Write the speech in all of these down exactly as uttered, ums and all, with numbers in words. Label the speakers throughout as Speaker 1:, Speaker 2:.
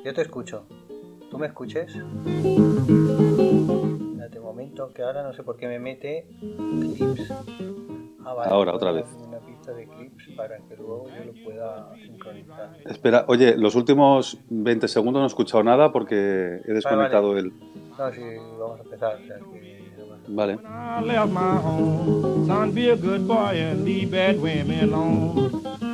Speaker 1: Yo te escucho. ¿Tú me escuches? Espérate un momento, que ahora no sé por qué me mete clips. Ah, vale,
Speaker 2: Ahora,
Speaker 1: pone
Speaker 2: otra
Speaker 1: una,
Speaker 2: vez.
Speaker 1: una pista de clips para que luego yo lo pueda sincronizar.
Speaker 2: Espera, oye, los últimos veinte segundos no he escuchado nada porque he
Speaker 1: Vale, vale.
Speaker 2: desconectado el...
Speaker 1: No, sí, vamos a empezar. O sea, que no pasa nada.
Speaker 2: Vale.
Speaker 3: When I left my home, son, be a good boy and leave bad women alone.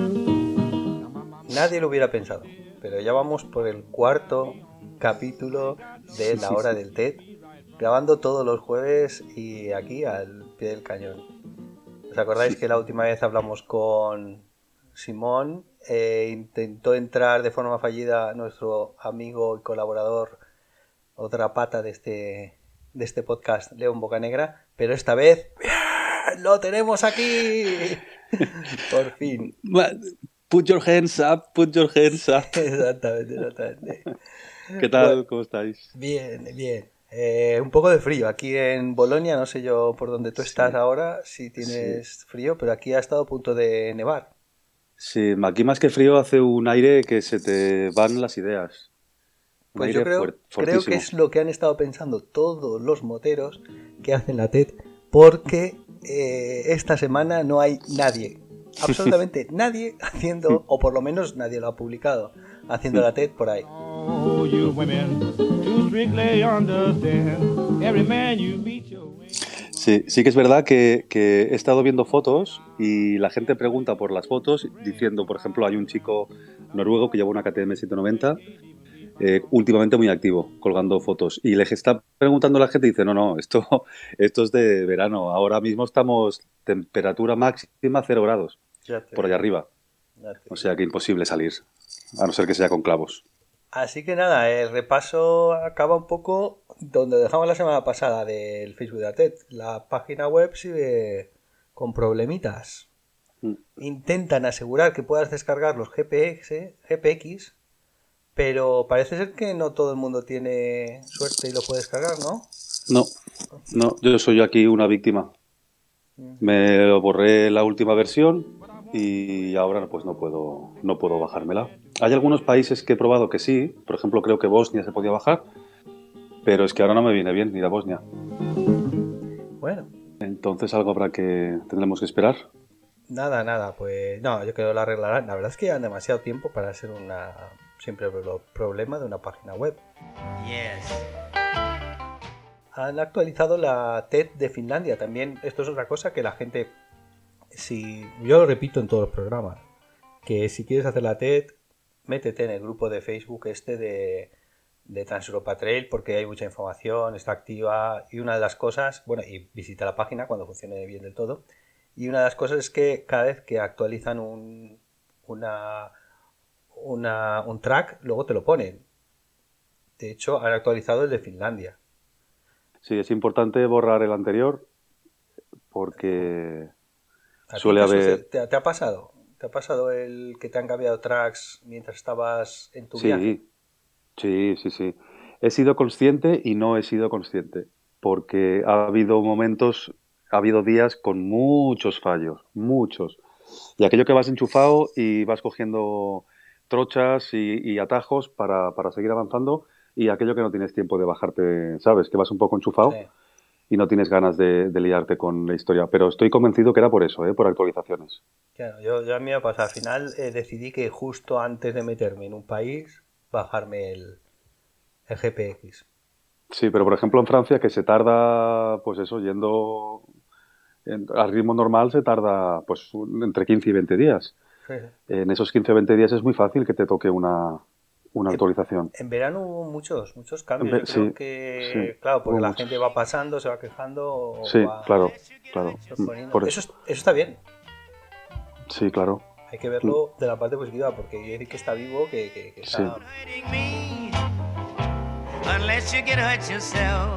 Speaker 1: Nadie lo hubiera pensado, pero ya vamos por el cuarto capítulo de La Hora del TED, grabando todos los jueves y aquí al pie del cañón. ¿Os acordáis que la última vez hablamos con Simón? Eh, intentó entrar de forma fallida nuestro amigo y colaborador, otra pata de este, de este podcast, León Bocanegra, pero esta vez ¡lo tenemos aquí! Por fin.
Speaker 2: Put your hands up, put your hands up.
Speaker 1: Exactamente, exactamente.
Speaker 2: ¿Qué
Speaker 1: Bueno,
Speaker 2: tal? ¿Cómo estáis?
Speaker 1: bien, bien. Eh, un poco de frío aquí en Bolonia, no sé yo por dónde tú estás
Speaker 2: Sí,
Speaker 1: ahora, si
Speaker 2: sí.
Speaker 1: tienes frío, pero aquí ha estado a punto de nevar.
Speaker 2: Sí, aquí más que frío hace un aire que se te van las ideas. Un
Speaker 1: Pues yo
Speaker 2: aire
Speaker 1: creo,
Speaker 2: fuert-
Speaker 1: creo que
Speaker 2: fortísimo.
Speaker 1: es lo que han estado pensando todos los moteros que hacen la TED, porque eh, esta semana no hay nadie, absolutamente nadie haciendo, o por lo menos nadie lo ha publicado, haciendo la TED por ahí.
Speaker 3: Oh, you women, too strictly understand. Every man you meet your way.
Speaker 2: Sí, sí que es verdad que, que he estado viendo fotos y la gente pregunta por las fotos diciendo, por ejemplo, hay un chico noruego que lleva una K T M setecientos noventa, eh, últimamente muy activo, colgando fotos. Y le está preguntando a la gente y dice, no, no, esto, esto es de verano. Ahora mismo estamos temperatura máxima cero grados
Speaker 1: Ya te
Speaker 2: por allá
Speaker 1: digo,
Speaker 2: arriba.
Speaker 1: ya te
Speaker 2: O
Speaker 1: digo.
Speaker 2: sea que imposible salir, a no ser que sea con clavos.
Speaker 1: Así que nada, el repaso acaba un poco donde dejamos la semana pasada del Facebook de la TED. La página web sigue con problemitas.
Speaker 2: Mm.
Speaker 1: Intentan asegurar que puedas descargar los G P X, G P X, pero parece ser que no todo el mundo tiene suerte y lo puede descargar, ¿no?
Speaker 2: No, no, yo soy aquí una víctima. Me borré la última versión y ahora pues no puedo, no puedo bajármela. Hay algunos países que he probado que sí, por ejemplo creo que Bosnia se podía bajar, pero es que ahora no me viene bien ir a Bosnia.
Speaker 1: Bueno,
Speaker 2: Entonces algo habrá que tendremos que esperar.
Speaker 1: nada, nada, pues no, yo creo que lo arreglarán. La verdad es que llevan demasiado tiempo para ser una siempre pro- problema de una página web.
Speaker 4: Yes.
Speaker 1: Han actualizado la TED de Finlandia también. Esto es otra cosa que la gente, si yo lo repito en todos los programas, que si quieres hacer la TED, métete en el grupo de Facebook este de, de Transeuropa Trail porque hay mucha información, está activa y una de las cosas, bueno, y visita la página cuando funcione bien del todo. Y una de las cosas es que cada vez que actualizan un, una, una, un track, luego te lo ponen. De hecho, han actualizado el de Finlandia.
Speaker 2: Sí, es importante borrar el anterior porque
Speaker 1: ¿A ti
Speaker 2: suele
Speaker 1: te, sucede-
Speaker 2: haber...
Speaker 1: te, te ha pasado? ¿Te ha pasado el que te han cambiado tracks mientras estabas en tu viaje?
Speaker 2: Sí, sí, sí, sí. He sido consciente y no he sido consciente porque ha habido momentos, ha habido días con muchos fallos, muchos. Y aquello que vas enchufado y vas cogiendo trochas y, y atajos para, para seguir avanzando y aquello que no tienes tiempo de bajarte, ¿sabes? Que vas un poco enchufado
Speaker 1: Sí.
Speaker 2: y no tienes ganas de, de liarte con la historia. Pero estoy convencido que era por eso, ¿eh? Por actualizaciones.
Speaker 1: Claro, yo, yo a mí me pasa. Al final eh, decidí que justo antes de meterme en un país, bajarme el, el G P X.
Speaker 2: Sí, pero por ejemplo en Francia que se tarda, pues eso, yendo en- al ritmo normal se tarda pues un- entre quince y veinte días.
Speaker 1: Sí, sí.
Speaker 2: En esos quince o veinte días es muy fácil que te toque una, una
Speaker 1: En,
Speaker 2: actualización.
Speaker 1: en verano hubo muchos, muchos
Speaker 2: En
Speaker 1: cambios.
Speaker 2: ve-
Speaker 1: Yo creo
Speaker 2: Sí, sí,
Speaker 1: que, claro, porque
Speaker 2: hubo
Speaker 1: la
Speaker 2: muchos.
Speaker 1: gente va pasando, se va quejando o
Speaker 2: Sí,
Speaker 1: va
Speaker 2: claro, claro. Mm,
Speaker 1: proponiendo.
Speaker 2: Por
Speaker 1: Eso,
Speaker 2: eso.
Speaker 1: es- eso está bien.
Speaker 2: Sí, claro.
Speaker 1: Hay que
Speaker 2: Mm,
Speaker 1: verlo de la parte positiva, porque quiere decir que está vivo, que, que, que
Speaker 2: Sí.
Speaker 1: está...
Speaker 4: Me, unless you get hurt yourself.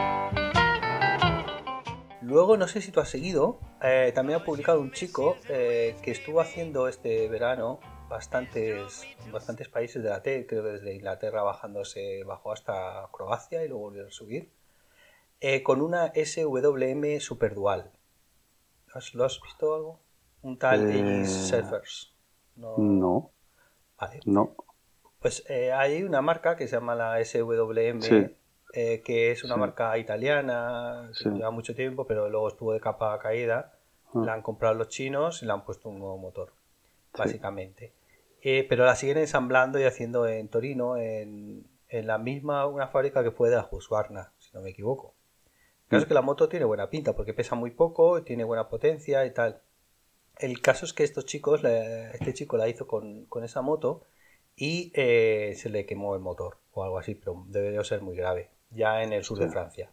Speaker 1: Luego, no sé si tú has seguido, eh, también ha publicado un chico eh, que estuvo haciendo este verano bastantes, bastantes países de la TED, creo que desde Inglaterra bajándose, bajó hasta Croacia y luego volvió a subir, eh, con una S W M Superdual. ¿Has- ¿Lo has visto algo? Un tal Aegis
Speaker 2: Eh,
Speaker 1: Surfers. No.
Speaker 2: no,
Speaker 1: Vale.
Speaker 2: no.
Speaker 1: Pues eh, hay una marca que se llama la S W M,
Speaker 2: Sí,
Speaker 1: eh, que es una
Speaker 2: sí,
Speaker 1: marca italiana, que
Speaker 2: sí.
Speaker 1: lleva mucho tiempo, pero luego estuvo de capa caída.
Speaker 2: Ah,
Speaker 1: La han comprado los chinos y le han puesto un nuevo motor,
Speaker 2: sí.
Speaker 1: básicamente. Eh, pero la siguen ensamblando y haciendo en Torino, en, en la misma, una fábrica que fue de la Husqvarna, si no me equivoco. El caso
Speaker 2: Mm,
Speaker 1: es que la moto tiene buena pinta, porque pesa muy poco, tiene buena potencia y tal. El caso es que estos chicos, la- este chico la hizo con, con esa moto y eh, se le quemó el motor o algo así, pero debió ser muy grave, ya en el sur
Speaker 2: sí,
Speaker 1: de Francia.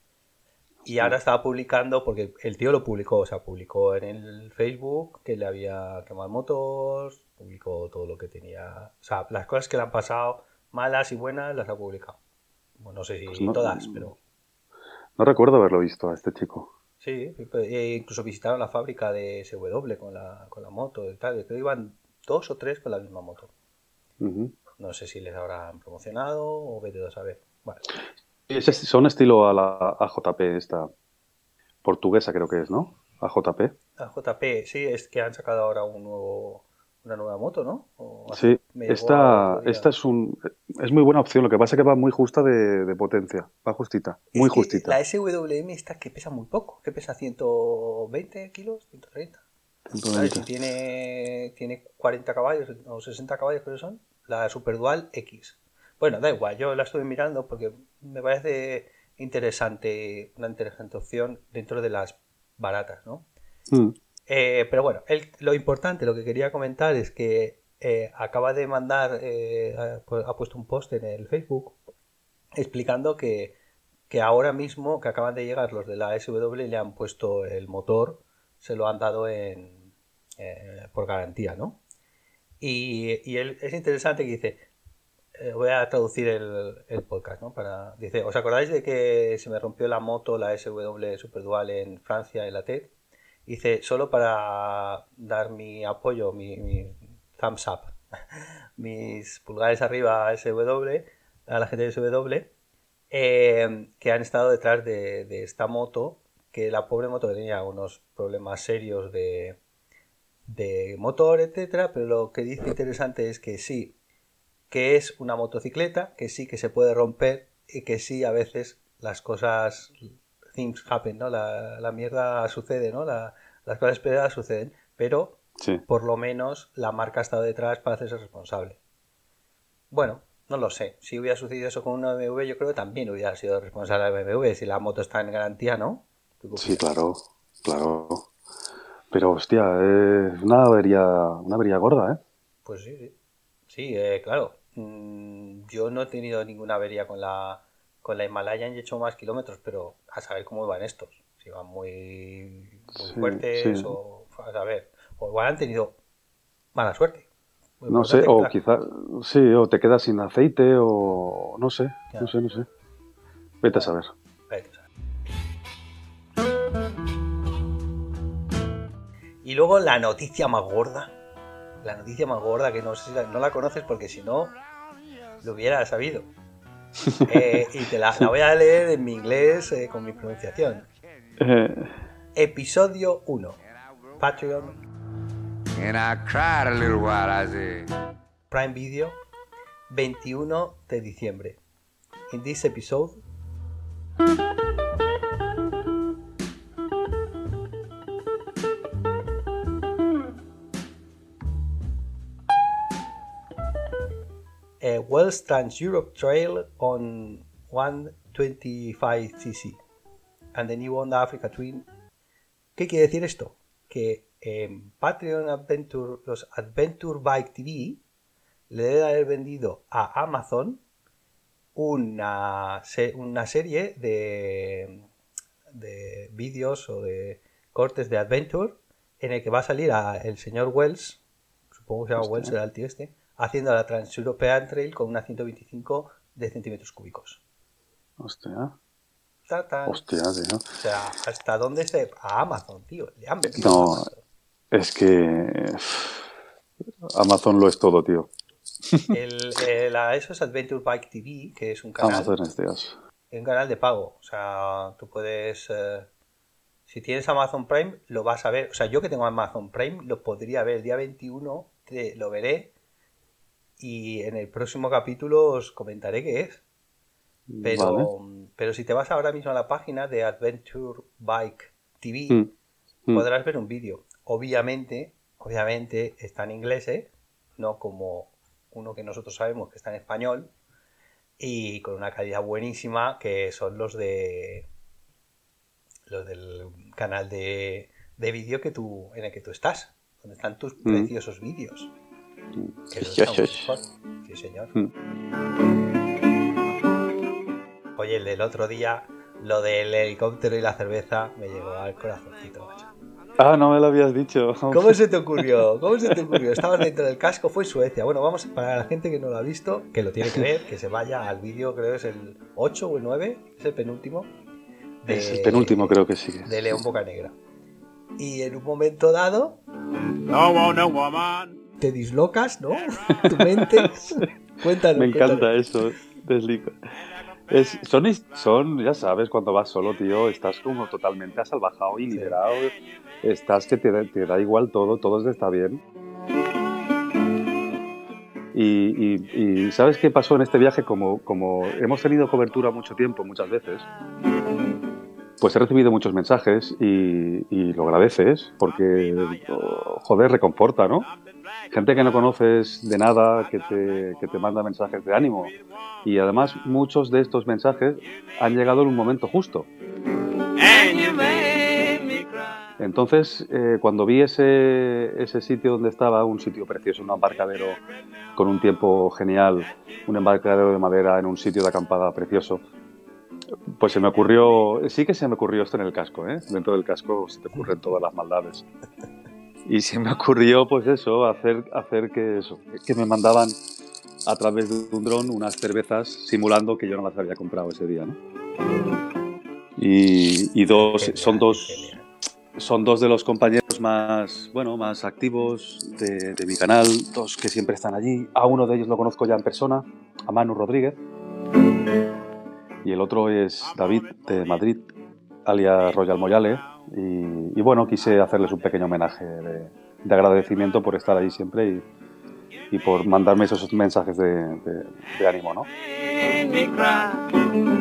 Speaker 1: Y
Speaker 2: hostia.
Speaker 1: ahora estaba publicando, porque el tío lo publicó, o sea, publicó en el Facebook que le había quemado el motor, publicó todo lo que tenía, o sea, las cosas que le han pasado, malas y buenas, las ha publicado. Bueno, no sé
Speaker 2: Pues
Speaker 1: si
Speaker 2: no,
Speaker 1: todas, pero
Speaker 2: no recuerdo haberlo visto a este chico.
Speaker 1: sí, e incluso visitaron la fábrica de S W con la, con la moto y tal. Creo que iban dos o tres con la misma moto.
Speaker 2: Ujú.
Speaker 1: No sé si les habrán promocionado o vete a saber. Vale.
Speaker 2: Y ese- son estilo a la A J P esta portuguesa creo que es, ¿no? A J P.
Speaker 1: La J P, sí, es que han sacado ahora un nuevo, una nueva moto, ¿no? O hace,
Speaker 2: Sí,
Speaker 1: me llegó
Speaker 2: esta,
Speaker 1: otro día.
Speaker 2: esta es un, es muy buena opción. Lo que pasa es que va muy justa de, de potencia. Va justita, muy
Speaker 1: Es que la
Speaker 2: justita.
Speaker 1: S W M está que pesa muy poco, que pesa ciento veinte kilos, ciento treinta. Claro, y si
Speaker 2: ciento veinte.
Speaker 1: tiene, tiene cuarenta caballos o sesenta caballos, creo que son, la Super Dual X. Bueno, da igual, yo la estuve mirando porque me parece interesante, una interesante opción dentro de las baratas, ¿no?
Speaker 2: Mm,
Speaker 1: Eh, pero bueno, el- lo importante, lo que quería comentar es que eh, acaba de mandar, eh, ha, pu- ha puesto un post en el Facebook explicando que, que ahora mismo, que acaban de llegar los de la S W, le han puesto el motor, se lo han dado en, eh, por garantía, ¿no? Y, y él, es interesante que dice, eh, voy a traducir el, el podcast, ¿no? Para, dice, ¿os acordáis de que se me rompió la moto, la S W Superdual en Francia, en la T E D? Dice, solo para dar mi apoyo, mi, mi thumbs up, mis pulgares arriba a S W, a la gente de S W, eh, que han estado detrás de, de esta moto, que la pobre moto tenía unos problemas serios de, de motor, etcétera, pero lo que dice interesante es que sí, que es una motocicleta, que sí que se puede romper y que sí a veces las cosas, things happen, ¿no? La, la mierda sucede, ¿no? La, las cosas esperadas suceden, pero
Speaker 2: sí.
Speaker 1: por lo menos la marca ha estado detrás para hacerse responsable. Bueno, no lo sé. Si hubiera sucedido eso con una B M W, yo creo que también hubiera sido responsable la B M W. Si la moto está en garantía, ¿no? ¿Tú qué
Speaker 2: Sí,
Speaker 1: opinas?
Speaker 2: claro, claro. Pero hostia, es una avería, una avería gorda, ¿eh?
Speaker 1: Pues sí, sí. Sí, eh, claro. Mm, yo no he tenido ninguna avería con la, con la Himalayan y he hecho más kilómetros, pero a saber cómo van estos. Si van muy, muy
Speaker 2: Sí, sí.
Speaker 1: fuertes o a saber. O igual han tenido mala suerte. Lo
Speaker 2: No sé,
Speaker 1: importante es que
Speaker 2: o
Speaker 1: la...
Speaker 2: quizá, sí, o te quedas sin aceite, o no sé, no
Speaker 1: Ya,
Speaker 2: sé, no sé. Vete a
Speaker 1: bueno,
Speaker 2: saber.
Speaker 1: hay que saber. Y luego la noticia más gorda. La noticia más gorda que no sé si la, no la conoces porque si no lo hubiera sabido. Eh, y te la, la voy a leer en mi inglés eh, con mi pronunciación.
Speaker 2: Eh,
Speaker 1: Episodio uno. Patreon,
Speaker 5: And I cried a little while. I said,
Speaker 1: Prime Video, veintiuno de diciembre. In this episode, a Wells Trans Europe Trail on one twenty-five c c and the new Honda Africa Twin. ¿Qué quiere decir esto? Que en Patreon Adventure, los Adventure Bike T V le debe haber vendido a Amazon una, se- una serie de, de vídeos o de cortes de Adventure en el que va a salir a el señor Wells, supongo que se llama Wells,
Speaker 2: hostia,
Speaker 1: era el tío este, haciendo la Trans-European Trail con una ciento veinticinco de centímetros cúbicos.
Speaker 2: hostia,
Speaker 1: ¡Tatán!
Speaker 2: hostia, tío.
Speaker 1: O sea, ¿hasta dónde se...? A Amazon, tío. Le han vendido a
Speaker 2: No,
Speaker 1: Amazon.
Speaker 2: es que Amazon lo es todo, tío.
Speaker 1: El, eh, la, eso es Adventure Bike T V, que es un canal,
Speaker 2: Amazon es Dios.
Speaker 1: un canal de pago. O sea, tú puedes... eh, si tienes Amazon Prime, lo vas a ver. O sea, yo que tengo Amazon Prime, lo podría ver. El día veintiuno te, lo veré y en el próximo capítulo os comentaré qué es. Pero,
Speaker 2: Vale.
Speaker 1: pero si te vas ahora mismo a la página de Adventure Bike T V,
Speaker 2: Mm, mm.
Speaker 1: podrás ver un vídeo. Obviamente, obviamente está en inglés, ¿eh? No como uno que nosotros sabemos que está en español, y con una calidad buenísima, que son los de los del canal de, de vídeo que tú, en el que tú estás, donde están tus
Speaker 2: Mm.
Speaker 1: preciosos vídeos. Que eso
Speaker 2: Yes,
Speaker 1: está
Speaker 2: yes.
Speaker 1: muy mejor. Sí, señor.
Speaker 2: Mm.
Speaker 1: Oye, el del otro día, lo del helicóptero y la cerveza, me llegó al corazoncito, macho.
Speaker 2: Ah, no me lo habías dicho.
Speaker 1: ¿Cómo se te ocurrió? ¿Cómo se te ocurrió? Estabas dentro del casco, fue Suecia. Bueno, vamos, para la gente que no lo ha visto, que lo tiene que ver, que se vaya al vídeo, creo que es el ocho o el nueve, es el penúltimo. De,
Speaker 2: Es el penúltimo, creo que sí.
Speaker 1: De León Bocanegra. Y en un momento dado,
Speaker 3: No want a woman.
Speaker 1: te dislocas, ¿no? Tu mente. Cuéntanos.
Speaker 2: Me encanta
Speaker 1: cuéntanos.
Speaker 2: eso, deslico. Es, son, his- son, ya sabes, cuando vas solo, tío, estás como totalmente asalvajado y
Speaker 1: Sí.
Speaker 2: liberado. Estás que te, da- te da igual todo, todo está bien. Y, y- y ¿sabes qué pasó en este viaje? Como, como hemos tenido cobertura mucho tiempo, muchas veces, pues he recibido muchos mensajes y, y lo agradeces porque, oh, joder, reconforta, ¿no? Gente que no conoces de nada, que te, que te manda mensajes de ánimo. Y además muchos de estos mensajes han llegado en un momento justo.
Speaker 3: And you made me cry.
Speaker 2: Entonces, eh, cuando vi ese, ese sitio donde estaba, un sitio precioso, un embarcadero con un tiempo genial, un embarcadero de madera en un sitio de acampada precioso, pues se me ocurrió, sí que se me ocurrió esto en el casco, ¿eh? Dentro del casco se te ocurren todas las maldades. Y se me ocurrió, pues eso, hacer, hacer que eso, que me mandaban a través de un dron unas cervezas simulando que yo no las había comprado ese día, ¿no? Y, y dos,
Speaker 1: Genial,
Speaker 2: son dos,
Speaker 1: genial.
Speaker 2: son dos de los compañeros más, bueno, más activos de, de mi canal, dos que siempre están allí. A uno de ellos lo conozco ya en persona, a Manu Rodríguez, y el otro es David de Madrid, alias Royal Moyale. Y, y bueno, quise hacerles un pequeño homenaje de, de agradecimiento por estar ahí siempre y, y por mandarme esos mensajes de, de, de ánimo, ¿no?
Speaker 3: Made me cry.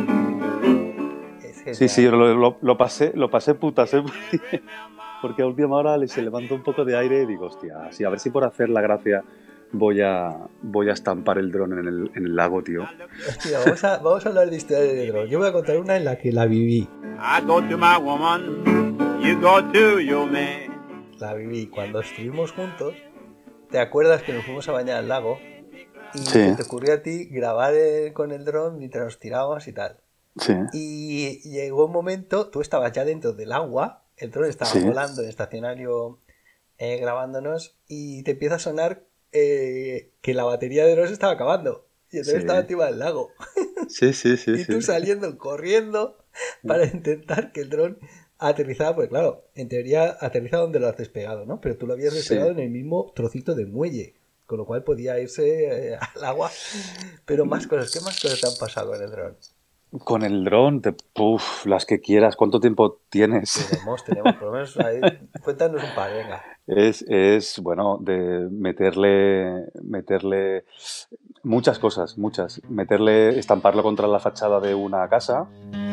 Speaker 1: Es genial.
Speaker 2: Sí, sí, lo, lo, lo pasé, lo pasé putas, ¿eh? Porque a última hora le- se levantó un poco de aire y digo, hostia, sí, a ver si por hacer la gracia voy a, voy a estampar el dron en el, en el lago, tío.
Speaker 1: Hostia, vamos, a, vamos a hablar de historia de dron. Yo voy a contar una en la que la viví.
Speaker 3: I go to my woman. You go to your man.
Speaker 1: La viví cuando estuvimos juntos. ¿Te acuerdas que nos fuimos a bañar al lago? Y
Speaker 2: Sí.
Speaker 1: se te ocurrió a ti grabar eh, con el dron mientras nos tirábamos y tal.
Speaker 2: Sí,
Speaker 1: Y llegó un momento, tú estabas ya dentro del agua, el dron estaba
Speaker 2: Sí.
Speaker 1: volando en estacionario eh, grabándonos y te empieza a sonar eh, que la batería de dron se estaba acabando. Y entonces
Speaker 2: Sí.
Speaker 1: estaba encima del lago.
Speaker 2: sí, sí, sí.
Speaker 1: Y tú
Speaker 2: sí.
Speaker 1: saliendo, corriendo para intentar que el dron aterrizara, pues claro, en teoría aterriza donde lo has despegado, ¿no? Pero tú lo habías
Speaker 2: Sí.
Speaker 1: despegado en el mismo trocito de muelle, con lo cual podía irse eh, al agua. Pero más cosas, ¿qué más cosas te han pasado en el dron?
Speaker 2: Con el dron, te, uf, las que quieras. ¿Cuánto tiempo tienes?
Speaker 1: Tenemos, tenemos, por lo menos, ahí, cuéntanos un par, venga.
Speaker 2: Es, es, bueno, de meterle, meterle muchas cosas, muchas. Meterle, estamparlo contra la fachada de una casa.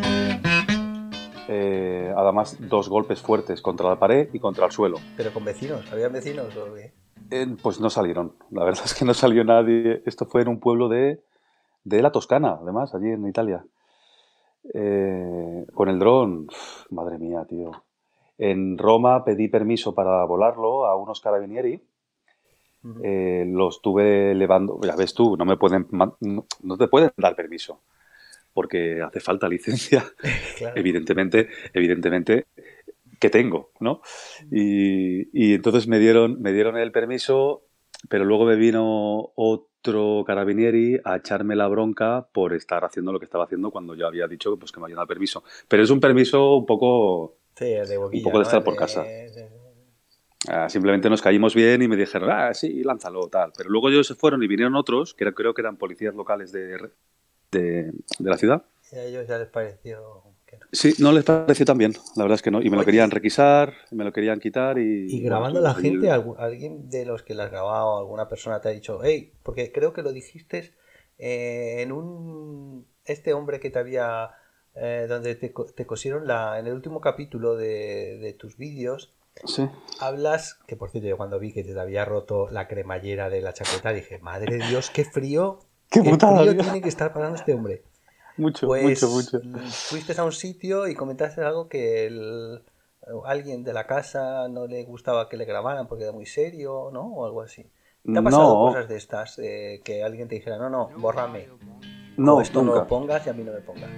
Speaker 2: Eh, además, dos golpes fuertes contra la pared y contra el suelo.
Speaker 1: Pero con vecinos, ¿habían vecinos o qué?
Speaker 2: Eh, pues no salieron. La verdad es que no salió nadie. Esto fue en un pueblo de, de la Toscana, además, allí en Italia. Eh, con el dron, uf, madre mía, tío. En Roma pedí permiso para volarlo a unos carabinieri.
Speaker 1: Ujú.
Speaker 2: Eh, lo estuve elevando. Ya ves tú, no me pueden, ma- no, no te pueden dar permiso porque hace falta licencia.
Speaker 1: Claro.
Speaker 2: Evidentemente, evidentemente que tengo, ¿no? Y, y entonces me dieron, me dieron el permiso, pero luego me vino otro carabinieri a echarme la bronca por estar haciendo lo que estaba haciendo cuando yo había dicho pues, que me habían dado permiso. Pero es un permiso un poco...
Speaker 1: Sí, el de boquilla,
Speaker 2: Un poco de
Speaker 1: ¿no?
Speaker 2: estar
Speaker 1: El
Speaker 2: por
Speaker 1: de-
Speaker 2: casa.
Speaker 1: sí.
Speaker 2: ah, simplemente nos caímos bien y me dijeron, ah, sí, lánzalo, tal. Pero luego ellos se fueron y vinieron otros, que era- creo que eran policías locales de, de, de la ciudad.
Speaker 1: Y a ellos ya les pareció que no.
Speaker 2: Sí, no les pareció tan bien, la verdad es que no. Y me lo
Speaker 1: Oye.
Speaker 2: querían requisar, me lo querían quitar y...
Speaker 1: Y
Speaker 2: bueno,
Speaker 1: grabando la
Speaker 2: y-
Speaker 1: gente, algu- alguien de los que la has grabado, alguna persona te ha dicho, hey, porque creo que lo dijiste eh, en un... Este hombre que te había... eh, donde te, co- te cosieron la... En el último capítulo de, de tus vídeos,
Speaker 2: Sí.
Speaker 1: hablas, que por cierto yo cuando vi que te había roto la cremallera de la chaqueta, dije, madre de Dios, qué frío,
Speaker 2: Qué
Speaker 1: qué
Speaker 2: putada,
Speaker 1: frío
Speaker 2: tío.
Speaker 1: tiene que estar pasando este hombre.
Speaker 2: Mucho,
Speaker 1: Pues
Speaker 2: mucho, mucho.
Speaker 1: mm, fuiste a un sitio y comentaste algo que el- alguien de la casa no le gustaba que le grabaran porque era muy serio, ¿no? O algo así. ¿Te ha pasado
Speaker 2: No,
Speaker 1: cosas de estas? eh, que alguien te dijera, no, no, bórrame, o
Speaker 2: no,
Speaker 1: esto no lo
Speaker 2: nunca.
Speaker 1: pongas y a mí no me pongas.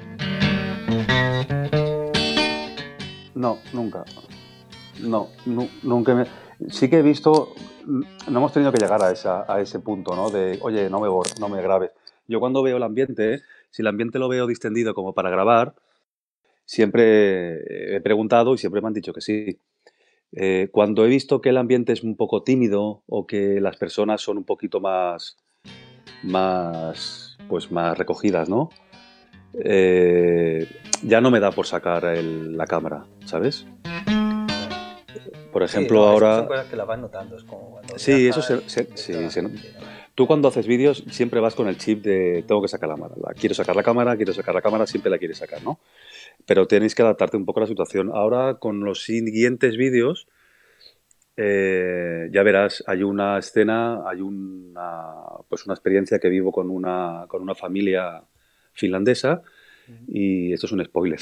Speaker 2: No, nunca. No, nu- nunca me... Sí que he visto, mm, no hemos tenido que llegar a, esa, a ese punto, ¿no? De, oye, no me, bor- no me grabes. Yo cuando veo el ambiente, si el ambiente lo veo distendido como para grabar, siempre he preguntado y siempre me han dicho que sí. Eh, cuando he visto que el ambiente es un poco tímido o que las personas son un poquito más, más, pues más recogidas, ¿no? Eh, ya no me da por sacar el- la cámara, ¿sabes? Por
Speaker 1: Sí,
Speaker 2: ejemplo,
Speaker 1: no, esas
Speaker 2: ahora...
Speaker 1: son cosas que las vas notando, es como cuando
Speaker 2: Sí, eso
Speaker 1: viajas
Speaker 2: se,
Speaker 1: y
Speaker 2: se-
Speaker 1: ves
Speaker 2: sí,
Speaker 1: a la
Speaker 2: se-
Speaker 1: gente, ¿no?
Speaker 2: Tú cuando haces vídeos siempre vas con el chip de tengo que sacar la cámara. La- Quiero sacar la cámara, quiero sacar la cámara, siempre la quieres sacar, ¿no? Pero tienes que adaptarte un poco a la situación. Ahora, con los siguientes vídeos, eh, ya verás, hay una escena, hay una, pues una experiencia que vivo con una, con una familia finlandesa y esto es un spoiler.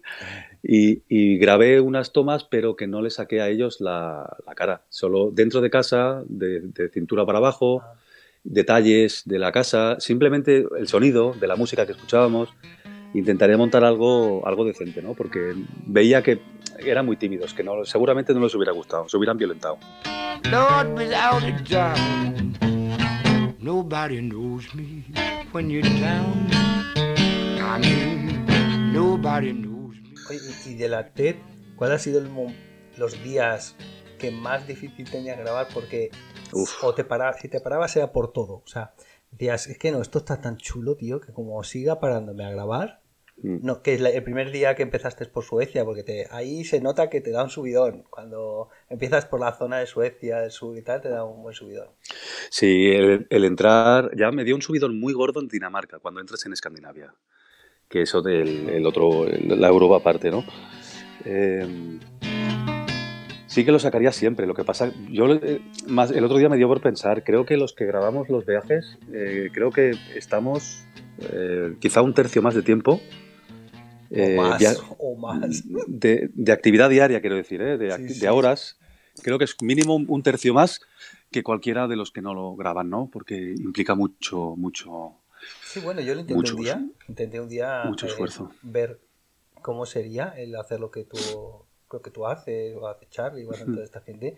Speaker 2: Y, y grabé unas tomas, pero que no les saqué a ellos la, la cara. Solo dentro de casa, de, de cintura para abajo,
Speaker 1: Ah,
Speaker 2: detalles de la casa, simplemente el sonido de la música que escuchábamos. Intentaré montar algo, algo decente, ¿no? Porque veía que eran muy tímidos, que no, seguramente no les hubiera gustado, se hubieran violentado.
Speaker 4: Lord, without a job, nobody knows me when you're down. I mean, nobody knows me.
Speaker 1: Oye, y y de la TED, ¿cuál ha sido el mo- los días que más difícil tenía grabar? Porque
Speaker 2: Uf.
Speaker 1: o te para, si te parabas era por todo. O sea, decías, es que no, esto está tan chulo, tío, que como siga parándome a grabar.
Speaker 2: Mm.
Speaker 1: No, que es la- el primer día que empezaste es por Suecia, porque te, ahí se nota que te da un subidón. Cuando empiezas por la zona de Suecia, el sur y tal, te da un buen subidón.
Speaker 2: Sí, el, el entrar ya me dio un subidón muy gordo en Dinamarca, cuando entras en Escandinavia, que eso del el otro, el- la Europa aparte, ¿no? Eh, sí que lo sacaría siempre. Lo que pasa, yo eh, más el otro día me dio por pensar, creo que los que grabamos los viajes, eh, creo que estamos eh, quizá un tercio más de tiempo.
Speaker 1: O
Speaker 2: eh,
Speaker 1: más,
Speaker 2: via-
Speaker 1: o más.
Speaker 2: de, de actividad diaria, quiero decir, ¿eh? de,
Speaker 1: Sí,
Speaker 2: acti-
Speaker 1: sí,
Speaker 2: de horas, creo que es mínimo un, un tercio más que cualquiera de los que no lo graban, ¿no? Porque implica mucho, mucho,
Speaker 1: Sí, bueno, yo lo intenté
Speaker 2: mucho,
Speaker 1: un día. Intenté un día
Speaker 2: mucho
Speaker 1: eh,
Speaker 2: esfuerzo.
Speaker 1: ver cómo sería el hacer lo que tú, lo que tú haces, o hace Charlie, bueno, toda esta gente.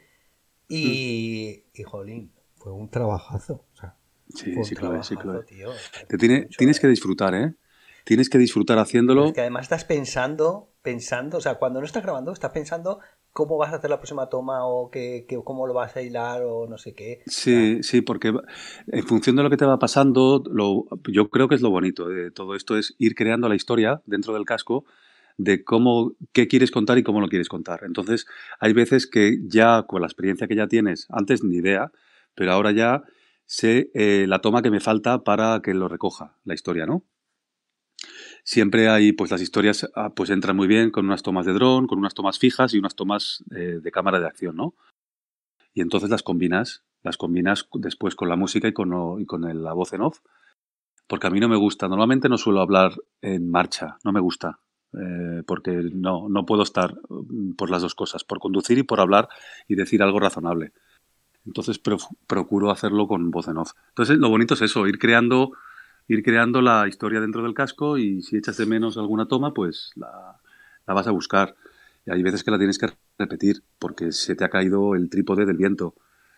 Speaker 1: Y, y jolín, fue un trabajazo. O sea,
Speaker 2: Sí,
Speaker 1: fue un
Speaker 2: sí que lo es, sí que lo
Speaker 1: trabajazo,
Speaker 2: es.
Speaker 1: tío.
Speaker 2: Te tiene,
Speaker 1: Mucho,
Speaker 2: tienes
Speaker 1: eh.
Speaker 2: que disfrutar, ¿eh? Tienes que disfrutar
Speaker 1: Pero
Speaker 2: haciéndolo.
Speaker 1: es que además estás pensando, pensando, o sea, cuando no estás grabando, estás pensando cómo vas a hacer la próxima toma o que, que- cómo lo vas a hilar o no sé qué. O sea,
Speaker 2: Sí, sí, porque va- en función de lo que te va pasando, lo, yo creo que es lo bonito de todo esto, es ir creando la historia dentro del casco de cómo, qué quieres contar y cómo lo quieres contar. Entonces, hay veces que ya con la experiencia que ya tienes, antes ni idea, pero ahora ya sé eh, la toma que me falta para que lo recoja la historia, ¿no? Siempre hay, pues las historias ah, pues entran muy bien con unas tomas de dron, con unas tomas fijas y unas tomas eh, de cámara de acción, ¿no? Y entonces las combinas, las combinas después con la música y con, lo- y con el- la voz en off, porque a mí no me gusta, normalmente no suelo hablar en marcha, no me gusta, eh, porque no, no puedo estar mm, por las dos cosas, por conducir y por hablar y decir algo razonable. Entonces pro- procuro hacerlo con voz en off. Entonces lo bonito es eso, ir creando, ir creando la historia dentro del casco y si echas de menos alguna toma, pues la, la vas a buscar. Y hay veces que la tienes que repetir porque se te ha caído el trípode del viento.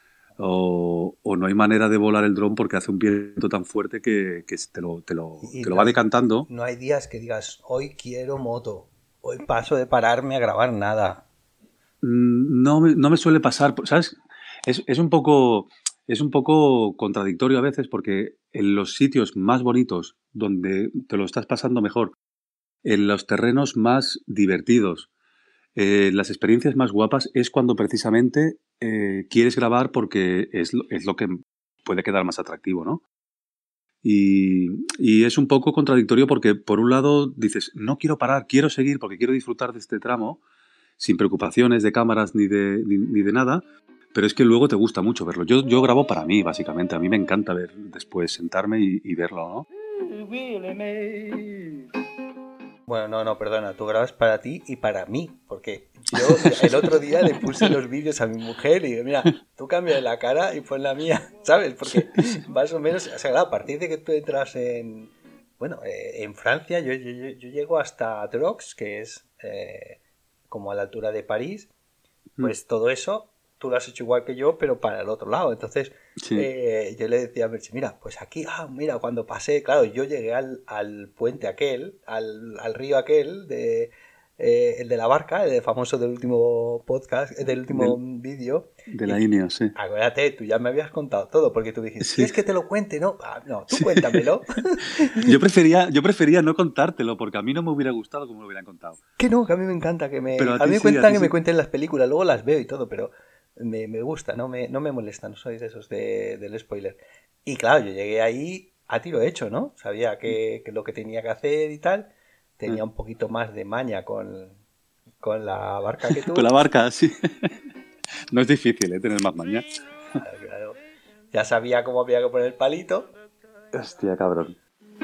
Speaker 2: O, o no hay manera de volar el dron porque hace un viento tan fuerte que, que te, lo, te, lo,
Speaker 1: y
Speaker 2: te lo
Speaker 1: no
Speaker 2: va
Speaker 1: hay,
Speaker 2: decantando.
Speaker 1: no hay días que digas, hoy quiero moto, hoy paso de pararme a grabar nada.
Speaker 2: Mm, No me, no me suele pasar, ¿sabes? Es, es un poco, es un poco contradictorio a veces porque en los sitios más bonitos donde te lo estás pasando mejor en los terrenos más divertidos. Eh, las experiencias más guapas es cuando precisamente eh, quieres grabar porque es lo, es lo que puede quedar más atractivo, ¿no? Y, y es un poco contradictorio porque, por un lado, dices, no quiero parar, quiero seguir porque quiero disfrutar de este tramo, sin preocupaciones de cámaras ni de, ni, ni de nada, pero es que luego te gusta mucho verlo. Yo, yo grabo para mí, básicamente. A mí me encanta ver después, sentarme y, y verlo, ¿no?
Speaker 1: Bueno, no, no, perdona, tú grabas para ti y para mí, porque yo el otro día le puse los vídeos a mi mujer y digo, mira, tú cambia la cara y pon la mía, ¿sabes? Porque más o menos, o sea, claro, a partir de que tú entras en, bueno, eh, en Francia, yo, yo, yo, yo llego hasta Drox, que es eh, como a la altura de París, pues mm. todo eso tú lo has hecho igual que yo, pero para el otro lado. Entonces, sí. eh, yo le decía a Merche, mira, pues aquí, ah, mira, cuando pasé, claro, yo llegué al, al puente aquel, al, al río aquel, de, eh, el de la barca, el famoso del último podcast, del último del, vídeo.
Speaker 2: De la Ineos, sí.
Speaker 1: Acuérdate, tú ya me habías contado todo, porque tú dijiste,
Speaker 2: sí.
Speaker 1: ¿quieres que te lo cuente? No, ah, no, tú sí. cuéntamelo.
Speaker 2: yo, prefería, yo prefería no contártelo, porque a mí no me hubiera gustado como me lo hubieran contado.
Speaker 1: Que no, que a mí me encanta que me...
Speaker 2: Pero a,
Speaker 1: a mí me
Speaker 2: sí,
Speaker 1: cuentan que
Speaker 2: sí.
Speaker 1: me cuenten las películas, luego las veo y todo, pero... Me, me gusta, no me, no me molesta, no soy de esos de, del spoiler. Y claro, yo llegué ahí a tiro hecho, ¿no? Sabía que, que lo que tenía que hacer y tal. Tenía un poquito más de maña con, con la barca que tú.
Speaker 2: Con la barca, sí. No es difícil, ¿eh? Tener más maña.
Speaker 1: Claro, claro. Ya sabía cómo había que poner el palito.
Speaker 2: Hostia, cabrón.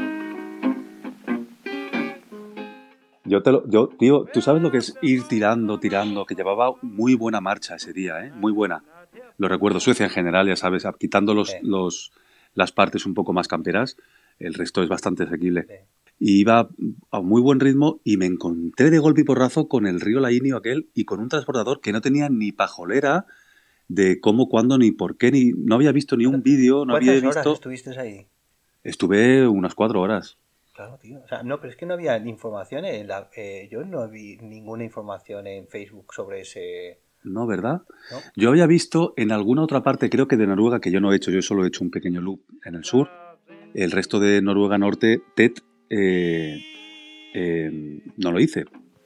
Speaker 2: Yo, te lo, yo, tío, tú sabes lo que es ir tirando, tirando, que llevaba muy buena marcha ese día, ¿eh? Muy buena. Lo recuerdo, Suecia en general, ya sabes, quitando los, sí. los, las partes un poco más camperas, el resto es bastante asequible. Sí. Y iba a muy buen ritmo y me encontré de golpe y porrazo con el río Lainio aquel y con un transbordador que no tenía ni pajolera de cómo, cuándo, ni por qué, ni no había visto ni un vídeo, no había visto...
Speaker 1: ¿Cuántas horas estuviste ahí?
Speaker 2: Estuve unas cuatro horas.
Speaker 1: Claro, tío. O sea, no, pero es que no había información en la... Eh, yo no vi ninguna información en Facebook sobre ese...
Speaker 2: No, ¿verdad?
Speaker 1: ¿No?
Speaker 2: Yo había visto en alguna otra parte, creo que de Noruega, que yo no he hecho, yo solo he hecho un pequeño loop en el sur. El resto de Noruega Norte, T E D, eh, eh, no lo hice.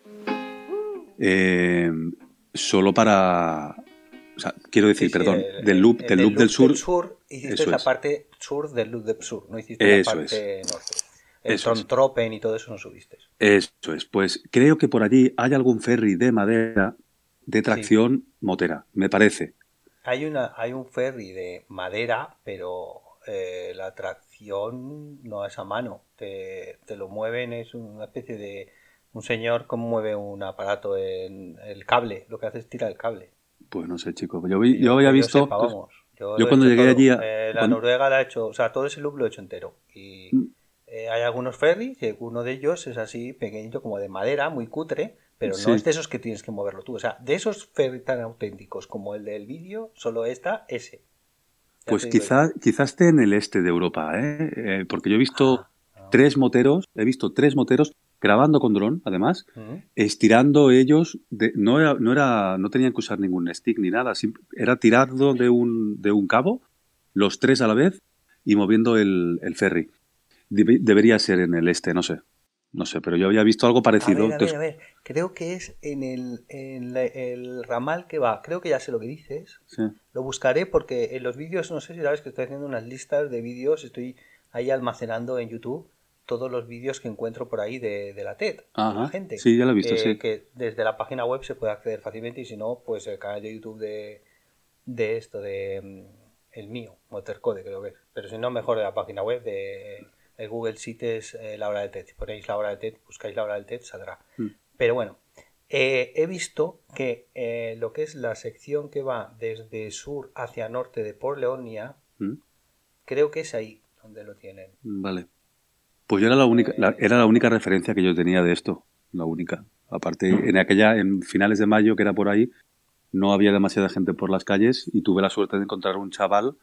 Speaker 2: Eh, solo para... O sea, quiero decir, sí, sí, perdón,
Speaker 1: el,
Speaker 2: del loop,
Speaker 1: el,
Speaker 2: del,
Speaker 1: el
Speaker 2: loop
Speaker 1: loop
Speaker 2: del sur.
Speaker 1: Del sur hiciste
Speaker 2: eso
Speaker 1: la
Speaker 2: es.
Speaker 1: parte sur del loop del sur, no hiciste
Speaker 2: eso
Speaker 1: la parte
Speaker 2: es.
Speaker 1: norte. El Trontropen y todo eso no subiste.
Speaker 2: Eso es. Pues creo que por allí hay algún ferry de madera de tracción sí. motera, me parece.
Speaker 1: Hay una, hay un ferry de madera, pero eh, la tracción no es a mano. Te, te lo mueven, es una especie de... Un señor como mueve un aparato en el cable. Lo que hace es tirar el cable.
Speaker 2: Pues no sé, chico. Yo, vi, yo, yo había visto...
Speaker 1: Sepa, vamos. Yo,
Speaker 2: yo cuando llegué
Speaker 1: todo.
Speaker 2: allí... A...
Speaker 1: Eh, la
Speaker 2: cuando...
Speaker 1: Noruega la ha hecho... O sea, todo ese loop lo he hecho entero. Y... Mm. Eh, hay algunos ferries y uno de ellos es así pequeñito como de madera, muy cutre, pero
Speaker 2: sí.
Speaker 1: no es de esos que tienes que moverlo tú. O sea, de esos ferries tan auténticos como el del vídeo, solo está ese. Ya
Speaker 2: pues quizás quizá esté en el este de Europa, ¿eh? Eh, porque yo he visto ah, ah. tres moteros, he visto tres moteros grabando con dron, además, uh-huh. estirando ellos, de, no, era, no, era, no tenían que usar ningún stick ni nada, era tirando de un, de un cabo, los tres a la vez, y moviendo el, el ferry. Debería ser en el este, no sé. No sé, pero yo había visto algo parecido.
Speaker 1: A ver, a ver, a ver. Creo que es en el, en la, el ramal que va. Creo que ya sé lo que dices.
Speaker 2: Sí.
Speaker 1: Lo buscaré porque en los vídeos, no sé si sabes que estoy haciendo unas listas de vídeos. Estoy ahí almacenando en YouTube todos los vídeos que encuentro por ahí de, de la T E D.
Speaker 2: Ajá.
Speaker 1: De la gente.
Speaker 2: Sí, ya lo he visto,
Speaker 1: eh,
Speaker 2: sí.
Speaker 1: Que desde la página web se puede acceder fácilmente y si no, pues el canal de YouTube de, de esto, de el mío, Motorcode creo que es. Pero si no, mejor de la página web de... El Google Sites, eh, la hora del T E D. Si ponéis la hora del T E D, buscáis la hora del T E D, saldrá. Mm. Pero bueno, eh, he visto que eh, lo que es la sección que va desde sur hacia norte de Port Leonia, mm. creo que es ahí donde lo tienen.
Speaker 2: Vale. Pues yo era la única, la, era la única referencia que yo tenía de esto. La única. Aparte, en aquella, en finales de mayo, que era por ahí, no había demasiada gente por las calles y tuve la suerte de encontrar un chaval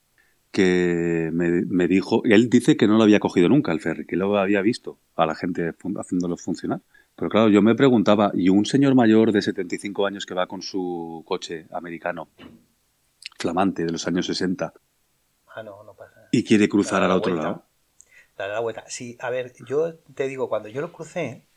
Speaker 2: que me, me dijo, él dice que no lo había cogido nunca el ferry, que lo había visto a la gente fun, haciéndolo funcionar. Pero claro, yo me preguntaba, ¿y un señor mayor de setenta y cinco años que va con su coche americano, flamante, de los años sesenta,
Speaker 1: ah, no, no pasa nada,
Speaker 2: y quiere cruzar al otro
Speaker 1: vuelta,
Speaker 2: lado?
Speaker 1: Darle la vuelta. Sí, a ver, yo te digo, cuando yo lo crucé,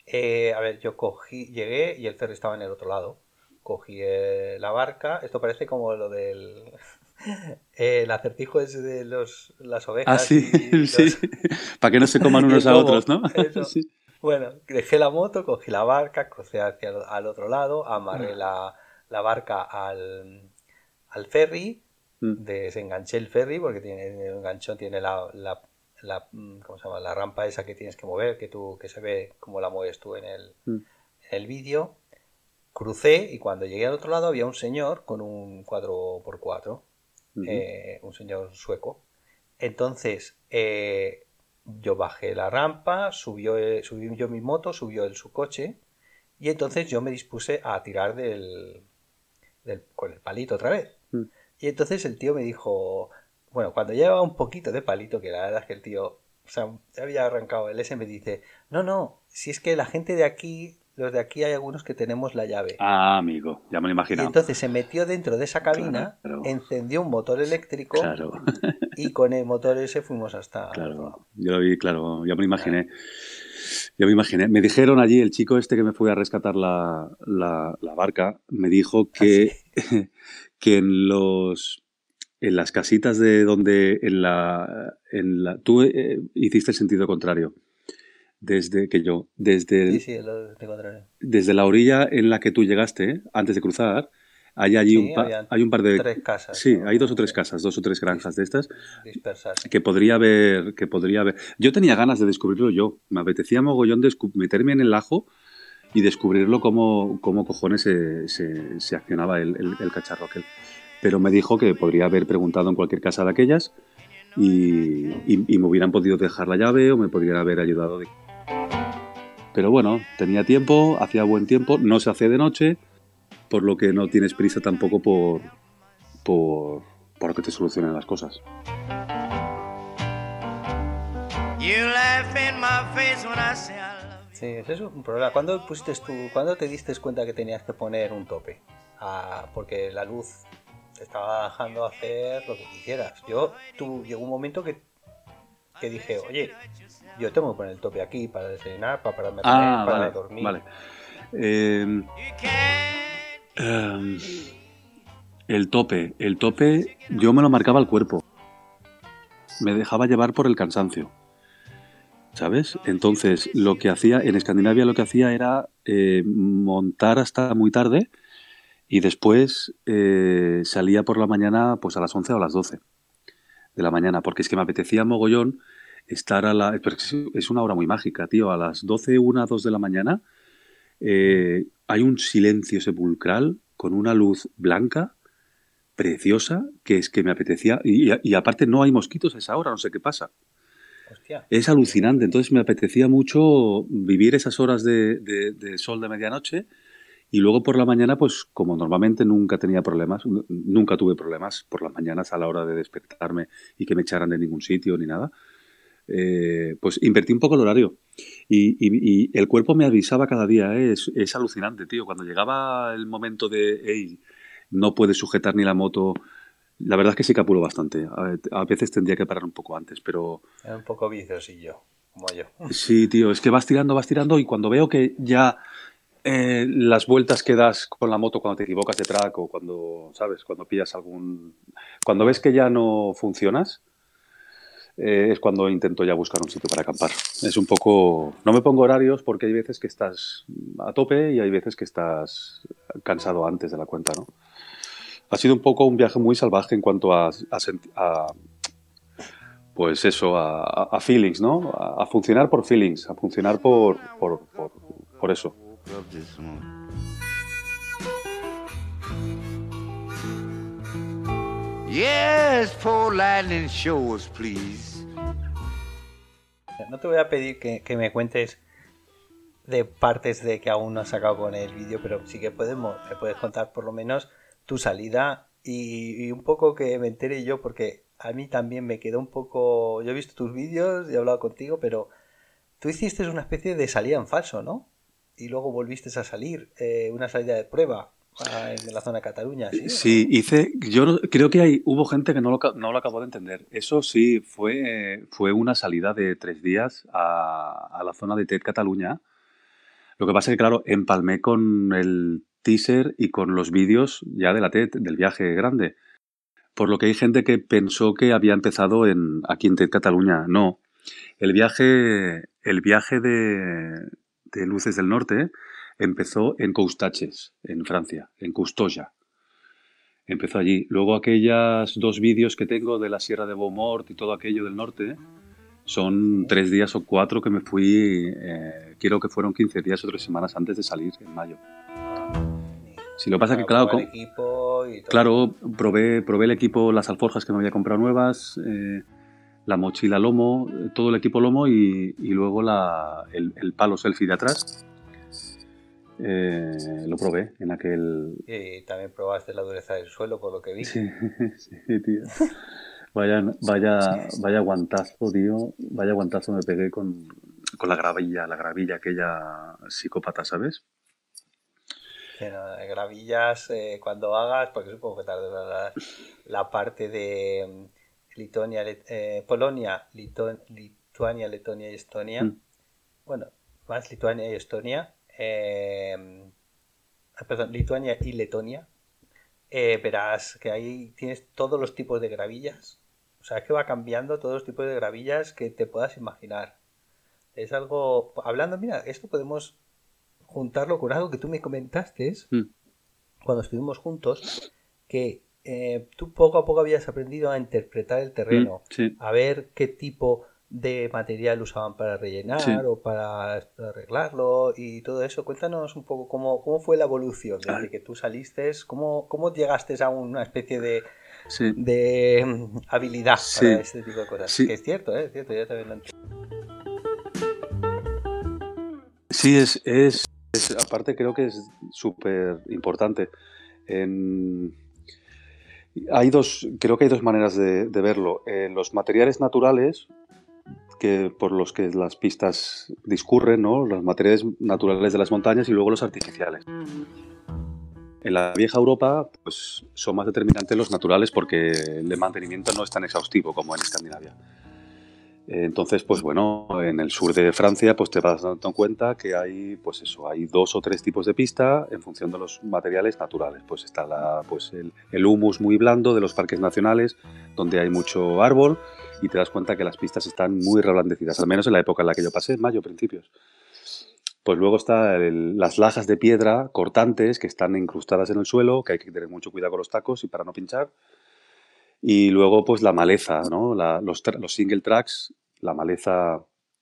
Speaker 1: Eh, a ver, yo cogí, llegué y el ferry estaba en el otro lado. Cogí eh, la barca. Esto parece como lo del eh, el acertijo ese de los, las
Speaker 2: Ah,
Speaker 1: ovejas
Speaker 2: sí,
Speaker 1: y
Speaker 2: sí.
Speaker 1: los
Speaker 2: Para que no se coman
Speaker 1: y el
Speaker 2: unos a otros,
Speaker 1: lobo.
Speaker 2: ¿no?
Speaker 1: Eso.
Speaker 2: Sí.
Speaker 1: Bueno, dejé la moto, cogí la barca, crucé hacia el al otro lado, amarré la, la barca al, al ferry,
Speaker 2: Mm,
Speaker 1: desenganché el ferry porque tiene el enganchón, tiene la, la, la, mm, ¿cómo se llama? La rampa esa que tienes que mover, que tú que se ve cómo la mueves tú en el,
Speaker 2: mm,
Speaker 1: en el vídeo. Crucé y cuando llegué al otro lado había un señor con un cuatro por cuatro,
Speaker 2: ujú,
Speaker 1: eh, un señor sueco. Entonces, eh, yo bajé la rampa, subió, eh, subí yo mi moto, subió él su coche y entonces yo me dispuse a tirar del, del- con el palito otra vez.
Speaker 2: mm.
Speaker 1: Y entonces el tío me dijo, bueno, cuando llevaba un poquito de palito, que la verdad es que el tío, o sea, ya había arrancado el ese, me dice, no, no, si es que la gente de aquí, los de aquí hay algunos que tenemos la llave.
Speaker 2: Ah, amigo, ya me lo he
Speaker 1: Y
Speaker 2: imaginado.
Speaker 1: entonces se metió dentro de esa cabina,
Speaker 2: Claro,
Speaker 1: encendió un motor eléctrico
Speaker 2: claro,
Speaker 1: y con el motor ese fuimos hasta el otro
Speaker 2: claro.
Speaker 1: lado.
Speaker 2: Yo lo vi, claro, ya me lo
Speaker 1: Ah,
Speaker 2: imaginé. Ya me imaginé. Me dijeron allí, el chico este que me fue a rescatar la, la, la barca, me dijo
Speaker 1: así.
Speaker 2: que, que en los en las casitas de donde en la, en la tú eh, hiciste el sentido contrario desde que yo desde
Speaker 1: Sí,
Speaker 2: el-
Speaker 1: sí, lo te encontraré.
Speaker 2: desde la orilla en la que tú llegaste ¿eh? Antes de cruzar hay allí un
Speaker 1: Sí,
Speaker 2: pa-
Speaker 1: habían
Speaker 2: hay un par de
Speaker 1: tres casas
Speaker 2: sí hay dos o
Speaker 1: o
Speaker 2: tres
Speaker 1: sí,
Speaker 2: casas dos o tres
Speaker 1: dis-
Speaker 2: granjas de estas
Speaker 1: dispersas.
Speaker 2: que podría haber que podría haber yo tenía ganas de descubrirlo yo me apetecía mogollón descu- meterme en el ajo y descubrirlo cómo, cómo cojones se, se, se accionaba el, el, el cacharro aquel. Pero me dijo que podría haber preguntado en cualquier casa de aquellas y, y, y me hubieran podido dejar la llave o me podrían haber ayudado. De... Pero bueno, tenía tiempo, hacía buen tiempo, no se hace de noche, por lo que no tienes prisa tampoco por, por, por que te solucionen las cosas.
Speaker 4: You laugh in my face when I say I love you.
Speaker 1: Sí, ese es un problema. ¿Cuándo pusiste tú, cuándo te diste cuenta que tenías que poner un tope? Ah, porque la luz te estaba dejando hacer lo que quisieras. Yo, tú, llegó un momento que, que dije, oye, yo tengo que poner el tope aquí para desayunar, para pararme a comer,
Speaker 2: Ah,
Speaker 1: para
Speaker 2: vale,
Speaker 1: dormir.
Speaker 2: vale. Eh,
Speaker 4: You can't.
Speaker 2: eh, el tope, el tope, yo me lo marcaba al cuerpo. Me dejaba llevar por el cansancio. ¿Sabes? Entonces, lo que hacía, en Escandinavia lo que hacía era eh, montar hasta muy tarde y después eh, salía por la mañana pues a las once o a las doce de la mañana, porque es que me apetecía mogollón estar a la... pero es es una hora muy mágica, tío, a las doce, una, dos de la mañana eh, hay un silencio sepulcral con una luz blanca, preciosa, que es que me apetecía, y, y aparte no hay mosquitos a esa hora, no sé qué pasa.
Speaker 1: Hostia.
Speaker 2: Es alucinante, entonces me apetecía mucho vivir esas horas de, de- de sol de medianoche y luego por la mañana, pues como normalmente nunca tenía problemas, n- nunca tuve problemas por las mañanas a la hora de despertarme y que me echaran de ningún sitio ni nada, eh, pues invertí un poco el horario y, y- y el cuerpo me avisaba cada día, ¿eh? Es, es alucinante, tío, cuando llegaba el momento de, hey, no puedes sujetar ni la moto, la verdad es que sí que apuro bastante, a, a veces tendría que parar un poco antes, pero...
Speaker 1: Era un poco viciosillo, como yo.
Speaker 2: Sí, tío, es que vas tirando, vas tirando y cuando veo que ya eh, las vueltas que das con la moto cuando te equivocas de track o cuando, ¿sabes? Cuando pillas algún... Cuando ves que ya no funcionas, eh, es cuando intento ya buscar un sitio para acampar. Es un poco... No me pongo horarios porque hay veces que estás a tope y hay veces que estás cansado antes de la cuenta, ¿no? Ha sido un poco un viaje muy salvaje en cuanto a, a, senti- a pues eso, a, a- a feelings, ¿no? A, a funcionar por feelings, a funcionar por, por, por, por eso.
Speaker 5: Woke up this morning. Yes, poor lightning shows, please.
Speaker 1: No te voy a pedir que, que me cuentes de partes de que aún no has sacado con el vídeo, pero sí que podemos, me puedes contar por lo menos tu salida y, y un poco que me entere yo, porque a mí también me quedó un poco... Yo he visto tus vídeos y he hablado contigo, pero tú hiciste una especie de salida en falso, ¿no? Y luego volviste a salir, eh, una salida de prueba ah, en la zona de Cataluña, ¿sí?
Speaker 2: Sí,
Speaker 1: ¿O?
Speaker 2: hice, yo no- creo que hay, hubo gente que no lo, ca- no lo acabó de entender. Eso sí, fue, fue una salida de tres días a, a la zona de Tet Cataluña, Lo que pasa es que, claro, empalmé con el teaser y con los vídeos ya de la TED, del viaje grande. Por lo que hay gente que pensó que había empezado en, aquí en TED Cataluña. No. El viaje, el viaje de, de Luces del Norte empezó en Coustaches, en Francia, en Coustoja. Empezó allí. Luego aquellas dos vídeos que tengo de la Sierra de Beaumont y todo aquello del norte, son tres días o cuatro que me fui, eh, quiero que fueron quince días o tres semanas antes de salir, en mayo. Si lo que pasa es que, claro,
Speaker 1: Probar el equipo y todo.
Speaker 2: claro probé, probé el equipo, las alforjas que me había comprado nuevas, eh, la mochila lomo, todo el equipo lomo y, y luego la, el, el palo selfie de atrás. Eh, lo probé en aquel...
Speaker 1: Y también probaste la dureza del suelo, por lo que vi.
Speaker 2: Sí, sí, tío. Vaya, vaya, vaya guantazo, tío. Vaya guantazo me pegué con, con la gravilla, la gravilla aquella psicópata, ¿sabes?
Speaker 1: Que no, gravillas, eh, cuando hagas, porque supongo que tardará la, la parte de mm, Lituania, Let- eh, Polonia, Lito- Lituania, Letonia y Estonia.
Speaker 2: Mm.
Speaker 1: Bueno, más Lituania y Estonia. Eh, ah, perdón, Lituania y Letonia. Eh, verás que ahí tienes todos los tipos de gravillas. O sea, que va cambiando todos los tipos de gravillas que te puedas imaginar. Es algo... Hablando, mira, esto podemos juntarlo con algo que tú me comentaste
Speaker 2: Mm.
Speaker 1: cuando estuvimos juntos, que eh, tú poco a poco habías aprendido a interpretar el terreno,
Speaker 2: Mm, sí.
Speaker 1: a ver qué tipo de material usaban para rellenar
Speaker 2: Sí.
Speaker 1: o para arreglarlo y todo eso. Cuéntanos un poco cómo, cómo fue la evolución desde
Speaker 2: Ay.
Speaker 1: que tú saliste, cómo, cómo llegaste a una especie de,
Speaker 2: Sí.
Speaker 1: de mm, habilidad
Speaker 2: Sí.
Speaker 1: para este tipo de cosas.
Speaker 2: Sí.
Speaker 1: Que es cierto, ¿eh? Es cierto, yo también lo entiendo.
Speaker 2: Sí, es, es, es- aparte creo que es súper importante. En- hay dos, creo que hay dos maneras de, de verlo. En los materiales naturales, que por los que las pistas discurren, ¿no? Los materiales naturales de las montañas y luego los artificiales. En la vieja Europa, pues son más determinantes los naturales porque el mantenimiento no es tan exhaustivo como en Escandinavia. Entonces, pues bueno, en el sur de Francia, pues te vas dando cuenta que hay, pues eso, hay dos o tres tipos de pista en función de los materiales naturales. Pues está la, pues el, el humus muy blando de los parques nacionales, donde hay mucho árbol, y te das cuenta que las pistas están muy reblandecidas, al menos en la época en la que yo pasé, en mayo, principios. Pues luego está el- las lajas de piedra cortantes que están incrustadas en el suelo, que hay que tener mucho cuidado con los tacos y para no pinchar. Y luego, pues la maleza, ¿no? La- los, tra- los single tracks, la maleza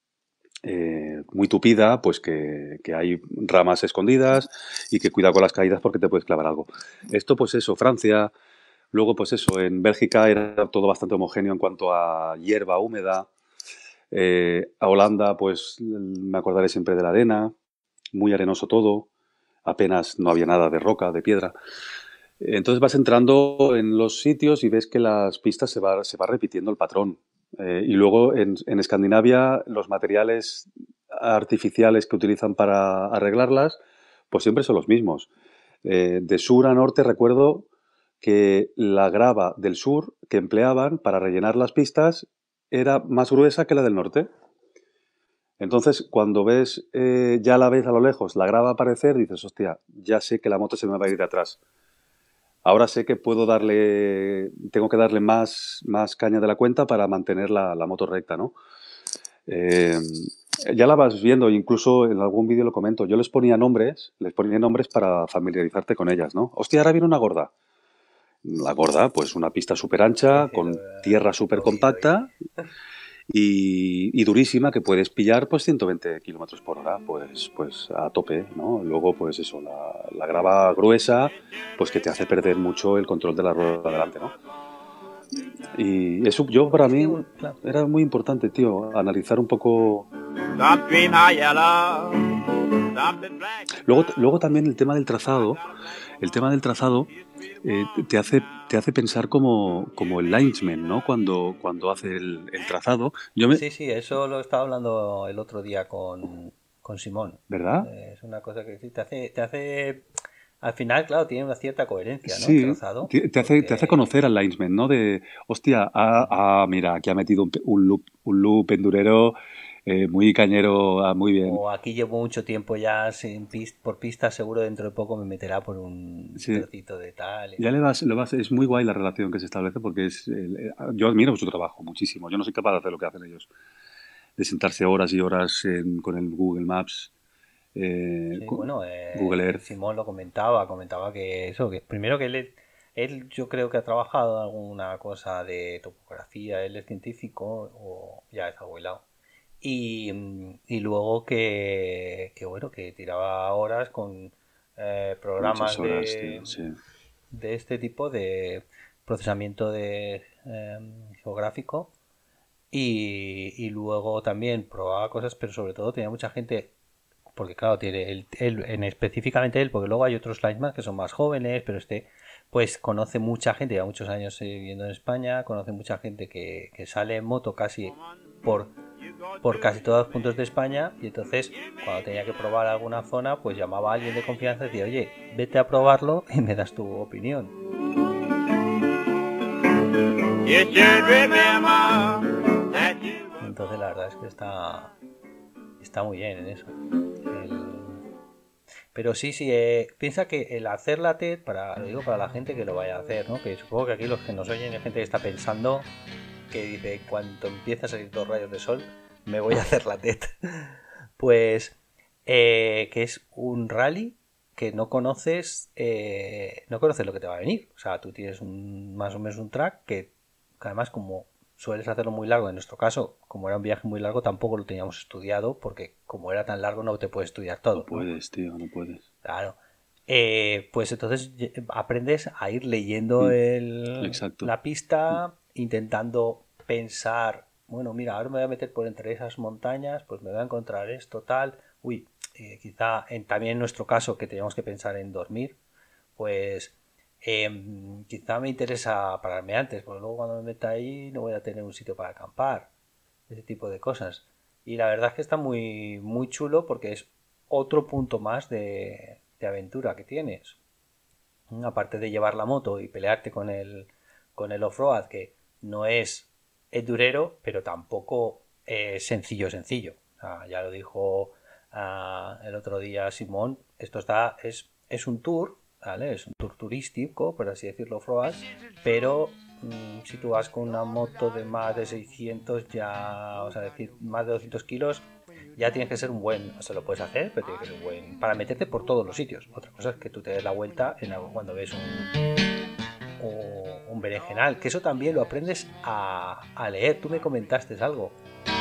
Speaker 2: eh, muy tupida, pues que, que hay ramas escondidas y que cuida con las caídas porque te puedes clavar algo. Esto, pues eso, Francia. Luego, pues eso, en Bélgica era todo bastante homogéneo en cuanto a hierba húmeda. Eh, a Holanda, pues me acordaré siempre de la arena, muy arenoso todo. Apenas no había nada de roca, de piedra. Entonces vas entrando en los sitios y ves que las pistas se va, se va repitiendo el patrón. Eh, y luego en, en Escandinavia los materiales artificiales que utilizan para arreglarlas pues siempre son los mismos. Eh, de sur a norte recuerdo que la grava del sur que empleaban para rellenar las pistas era más gruesa que la del norte. Entonces, cuando ves, eh, ya la ves a lo lejos, la grava aparecer, dices, hostia, ya sé que la moto se me va a ir de atrás. Ahora sé que puedo darle, tengo que darle más, más caña de la cuenta para mantener la, la moto recta, ¿no? Eh, ya la vas viendo, incluso en algún vídeo lo comento. Yo les ponía nombres, les ponía nombres para familiarizarte con ellas, ¿no? Hostia, ahora viene una gorda. La gorda, pues una pista súper ancha,
Speaker 1: Sí, sí,
Speaker 2: con
Speaker 1: lo-
Speaker 2: tierra súper
Speaker 1: lo he oído,
Speaker 2: compacta y, y durísima, que puedes pillar pues ciento veinte kilómetros por hora, pues, pues a tope, ¿no? Luego, pues eso, la, la grava gruesa, pues que te hace perder mucho el control de la rueda de adelante, ¿no? Y eso yo para
Speaker 1: Es que
Speaker 2: mí
Speaker 1: un- claro.
Speaker 2: era muy importante, tío, analizar un poco.
Speaker 3: Something high yellow, something black.
Speaker 2: Luego, luego también el tema del trazado, el tema del trazado eh, te hace te hace pensar como, como el linesman, ¿no? Cuando, cuando hace el, el trazado. Yo me,
Speaker 1: Sí, sí, eso lo estaba hablando el otro día con, con Simón.
Speaker 2: ¿verdad?
Speaker 1: Eh, Es una cosa que sí, te hace, te hace... Al final, claro, tiene una cierta coherencia, ¿no? El
Speaker 2: Sí,
Speaker 1: trazado.
Speaker 2: te, te hace, te hace
Speaker 1: Porque-
Speaker 2: conocer al linesman, ¿no? De, hostia, ah, ah, mira, aquí ha metido un, pe- un loop, un loop endurero Eh, muy cañero, ah, muy bien.
Speaker 1: O aquí llevo mucho tiempo ya sin pis- por pistas, seguro dentro de poco me meterá por un
Speaker 2: Sí,
Speaker 1: trocito de tal.
Speaker 2: ya le vas, lo vas, es muy guay la relación que se establece porque es, el- eh, yo admiro su trabajo muchísimo. Yo no soy capaz de hacer lo que hacen ellos, de sentarse horas y horas en- con el Google Maps, eh,
Speaker 1: Sí,
Speaker 2: con
Speaker 1: bueno,
Speaker 2: Google
Speaker 1: eh,
Speaker 2: Earth.
Speaker 1: Simón lo comentaba, comentaba que eso, que primero que él, él yo creo que ha trabajado en alguna cosa de topografía, él es científico o ya está jubilado. Y, mm, y luego que, que bueno, que tiraba horas con eh,
Speaker 2: Muchas
Speaker 1: programas
Speaker 2: horas, tío,
Speaker 1: de,
Speaker 2: sí.
Speaker 1: de este tipo de procesamiento de em, geográfico y, y luego también probaba cosas, pero sobre todo tenía mucha gente, porque claro, tiene él, él- en específicamente él, porque luego hay otros lineman que son más jóvenes, pero este pues conoce mucha gente, lleva muchos años eh, viviendo en España, conoce mucha gente que, que sale en moto casi por, por casi todos los puntos de España, y entonces cuando tenía que probar alguna zona, pues llamaba a alguien de confianza y decía, oye, vete a probarlo y me das tu opinión.
Speaker 3: You should remember that you were
Speaker 1: Entonces la verdad es que está, está muy bien en eso. El- Pero sí, sí, eh, piensa que el hacer la TED, para, lo digo para la gente que lo vaya a hacer, ¿no? Que supongo que aquí los que nos oyen hay gente que está pensando, que dice, en cuanto empieza a salir dos rayos de sol, me voy a hacer la TED. Pues eh, que es un rally que no conoces, eh, no conoces lo que te va a venir. O sea, tú tienes un, más o menos un track que, que además como sueles hacerlo muy largo, en nuestro caso, como era un viaje muy largo, tampoco lo teníamos estudiado, porque como era tan largo no te puedes estudiar
Speaker 2: No
Speaker 1: todo, ¿no?
Speaker 2: puedes, tío, no puedes.
Speaker 1: Claro. Eh, pues entonces ye- aprendes a ir leyendo
Speaker 2: Mm,
Speaker 1: el-
Speaker 2: exacto.
Speaker 1: la pista, intentando pensar, bueno, mira, ahora me voy a meter por entre esas montañas, pues me voy a encontrar esto, tal. Uy, eh, quizá en- también en nuestro caso que teníamos que pensar en dormir, pues em, quizá me interesa pararme antes, porque luego cuando me meta ahí no voy a tener un sitio para acampar, ese tipo de cosas. Y la verdad es que está muy, muy chulo porque es otro punto más de, de aventura que tienes. Aparte de llevar la moto y pelearte con el, con el off-road, que no es endurero, pero tampoco es sencillo, sencillo. O sea, ya lo dijo ah, el otro día Simón, esto está, es, es un tour, ¿vale? Es un tour turístico, por así decirlo, off-road, pero mm, si tú vas con una moto de más de seiscientos, ya, vamos a decir, más de doscientos kilos, ya tienes que ser un buen, o sea, lo puedes hacer, pero tienes que ser un buen para meterte por todos los sitios. Otra cosa es que tú te des la vuelta en algo cuando ves un, o un berenjenal, que eso también lo aprendes a, a leer. Tú me comentaste algo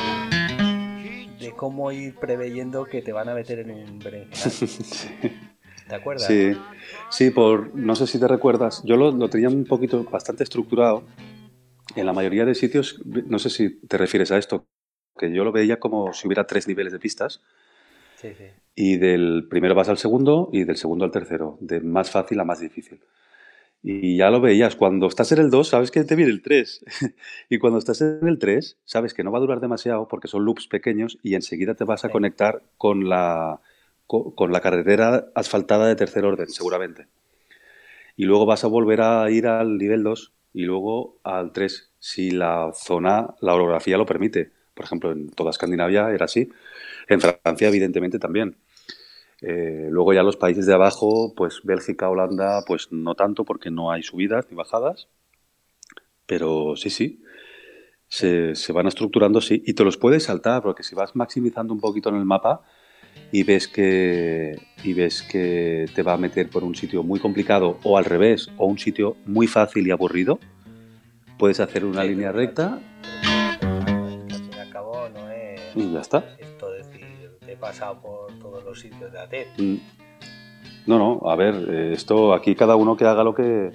Speaker 1: de cómo ir preveyendo que te van a meter en un berenjenal. ¿Te acuerdas?
Speaker 2: Sí, sí, por, no sé si te recuerdas, yo lo, lo tenía un poquito, bastante estructurado. En la mayoría de sitios, no sé si te refieres a esto, que yo lo veía como si hubiera tres niveles de pistas
Speaker 1: Sí, sí.
Speaker 2: y del primero vas al segundo y del segundo al tercero, de más fácil a más difícil. Y ya lo veías, cuando estás en el dos sabes que te viene el tres. Y cuando estás en el tres sabes que no va a durar demasiado porque son loops pequeños y enseguida te vas a
Speaker 1: Sí.
Speaker 2: conectar con la, co- con la carretera asfaltada de tercer orden, seguramente. Y luego vas a volver a ir al nivel dos y luego al tres si la zona, la orografía lo permite. Por ejemplo, en toda Escandinavia era así. En Francia, evidentemente, también. Eh, luego ya los países de abajo, pues Bélgica, Holanda, pues no tanto porque no hay subidas ni bajadas. Pero sí, sí,
Speaker 1: Sí.
Speaker 2: se, se van estructurando, sí. Y te los puedes saltar, porque si vas maximizando un poquito en el mapa y ves que y ves que te va a meter por un sitio muy complicado o al revés, o un sitio muy fácil y aburrido, puedes hacer una
Speaker 1: Sí, te
Speaker 2: línea
Speaker 1: lo saltas.
Speaker 2: recta
Speaker 1: Te lo saltas. Que al fin y al cabo no es
Speaker 2: y ya está.
Speaker 1: esto decir, te he pasado por todos los sitios de la TED.
Speaker 2: Mm. No, no, a ver, eh, esto aquí cada uno que haga lo que...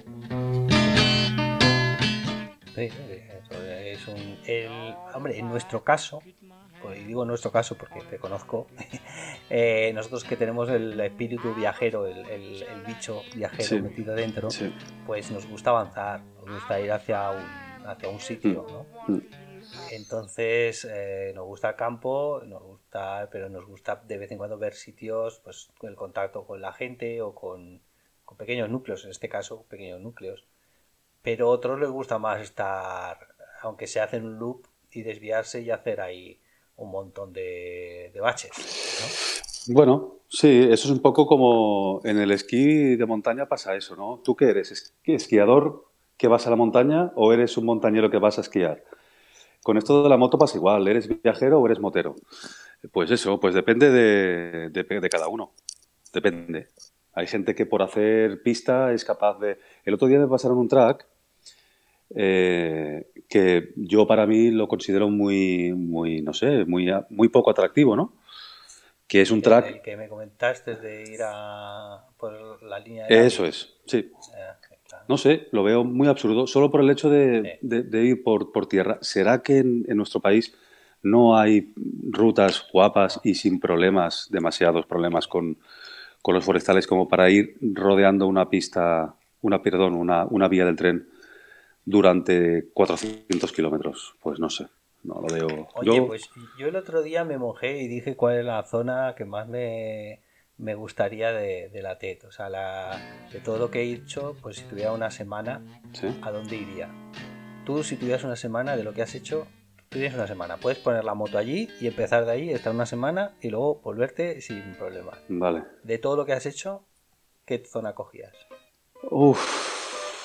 Speaker 1: Sí, sí, eso es un, el, hombre, en nuestro caso, pues, y digo en nuestro caso porque te conozco, eh, nosotros que tenemos el espíritu viajero, el, el- el bicho viajero
Speaker 2: Sí,
Speaker 1: metido dentro,
Speaker 2: sí.
Speaker 1: pues nos gusta avanzar, nos gusta ir hacia un, hacia un sitio, ¿no?
Speaker 2: Mm.
Speaker 1: Entonces, eh, nos gusta el campo, nos gusta, pero nos gusta de vez en cuando ver sitios, pues con el contacto con la gente o con, con pequeños núcleos, en este caso, pequeños núcleos. Pero a otros les gusta más estar, aunque se hacen un loop y desviarse y hacer ahí un montón de, de baches, ¿no?
Speaker 2: Bueno, sí, eso es un poco como en el esquí de montaña pasa eso, ¿no? ¿Tú qué eres? ¿Esqui- ¿Esquiador que vas a la montaña o eres un montañero que vas a esquiar? Con esto de la moto pasa igual, ¿eres viajero o eres motero? Pues eso, pues depende de, de, de cada uno, depende. Hay gente que por hacer pista es capaz de... El otro día me pasaron un track eh, que yo para mí lo considero muy, muy, no sé, muy, muy poco atractivo, ¿no? Que es un
Speaker 1: El,
Speaker 2: track...
Speaker 1: el que me comentaste de ir a por la línea de
Speaker 2: Eso
Speaker 1: Darwin.
Speaker 2: es, sí.
Speaker 1: Eh, claro.
Speaker 2: No sé, lo veo muy absurdo, solo por el hecho de,
Speaker 1: Sí.
Speaker 2: de- de ir por, por tierra. ¿Será que en, en nuestro país no hay rutas guapas y sin problemas, demasiados problemas con, con los forestales como para ir rodeando una pista, una, perdón, una, una vía del tren durante cuatrocientos kilómetros? Pues no sé, no lo veo.
Speaker 1: Oye,
Speaker 2: Yo,
Speaker 1: pues yo el otro día me mojé y dije cuál es la zona que más me, me gustaría de, de la T E D. O sea, la, de todo lo que he hecho, pues si tuviera una semana,
Speaker 2: sí.
Speaker 1: ¿a dónde iría? Tú, si tuvieras una semana de lo que has hecho, tú tienes una semana. Puedes poner la moto allí y empezar de ahí, estar una semana y luego volverte sin problemas.
Speaker 2: Vale.
Speaker 1: De todo lo que has hecho, ¿qué zona cogías?
Speaker 2: Uf.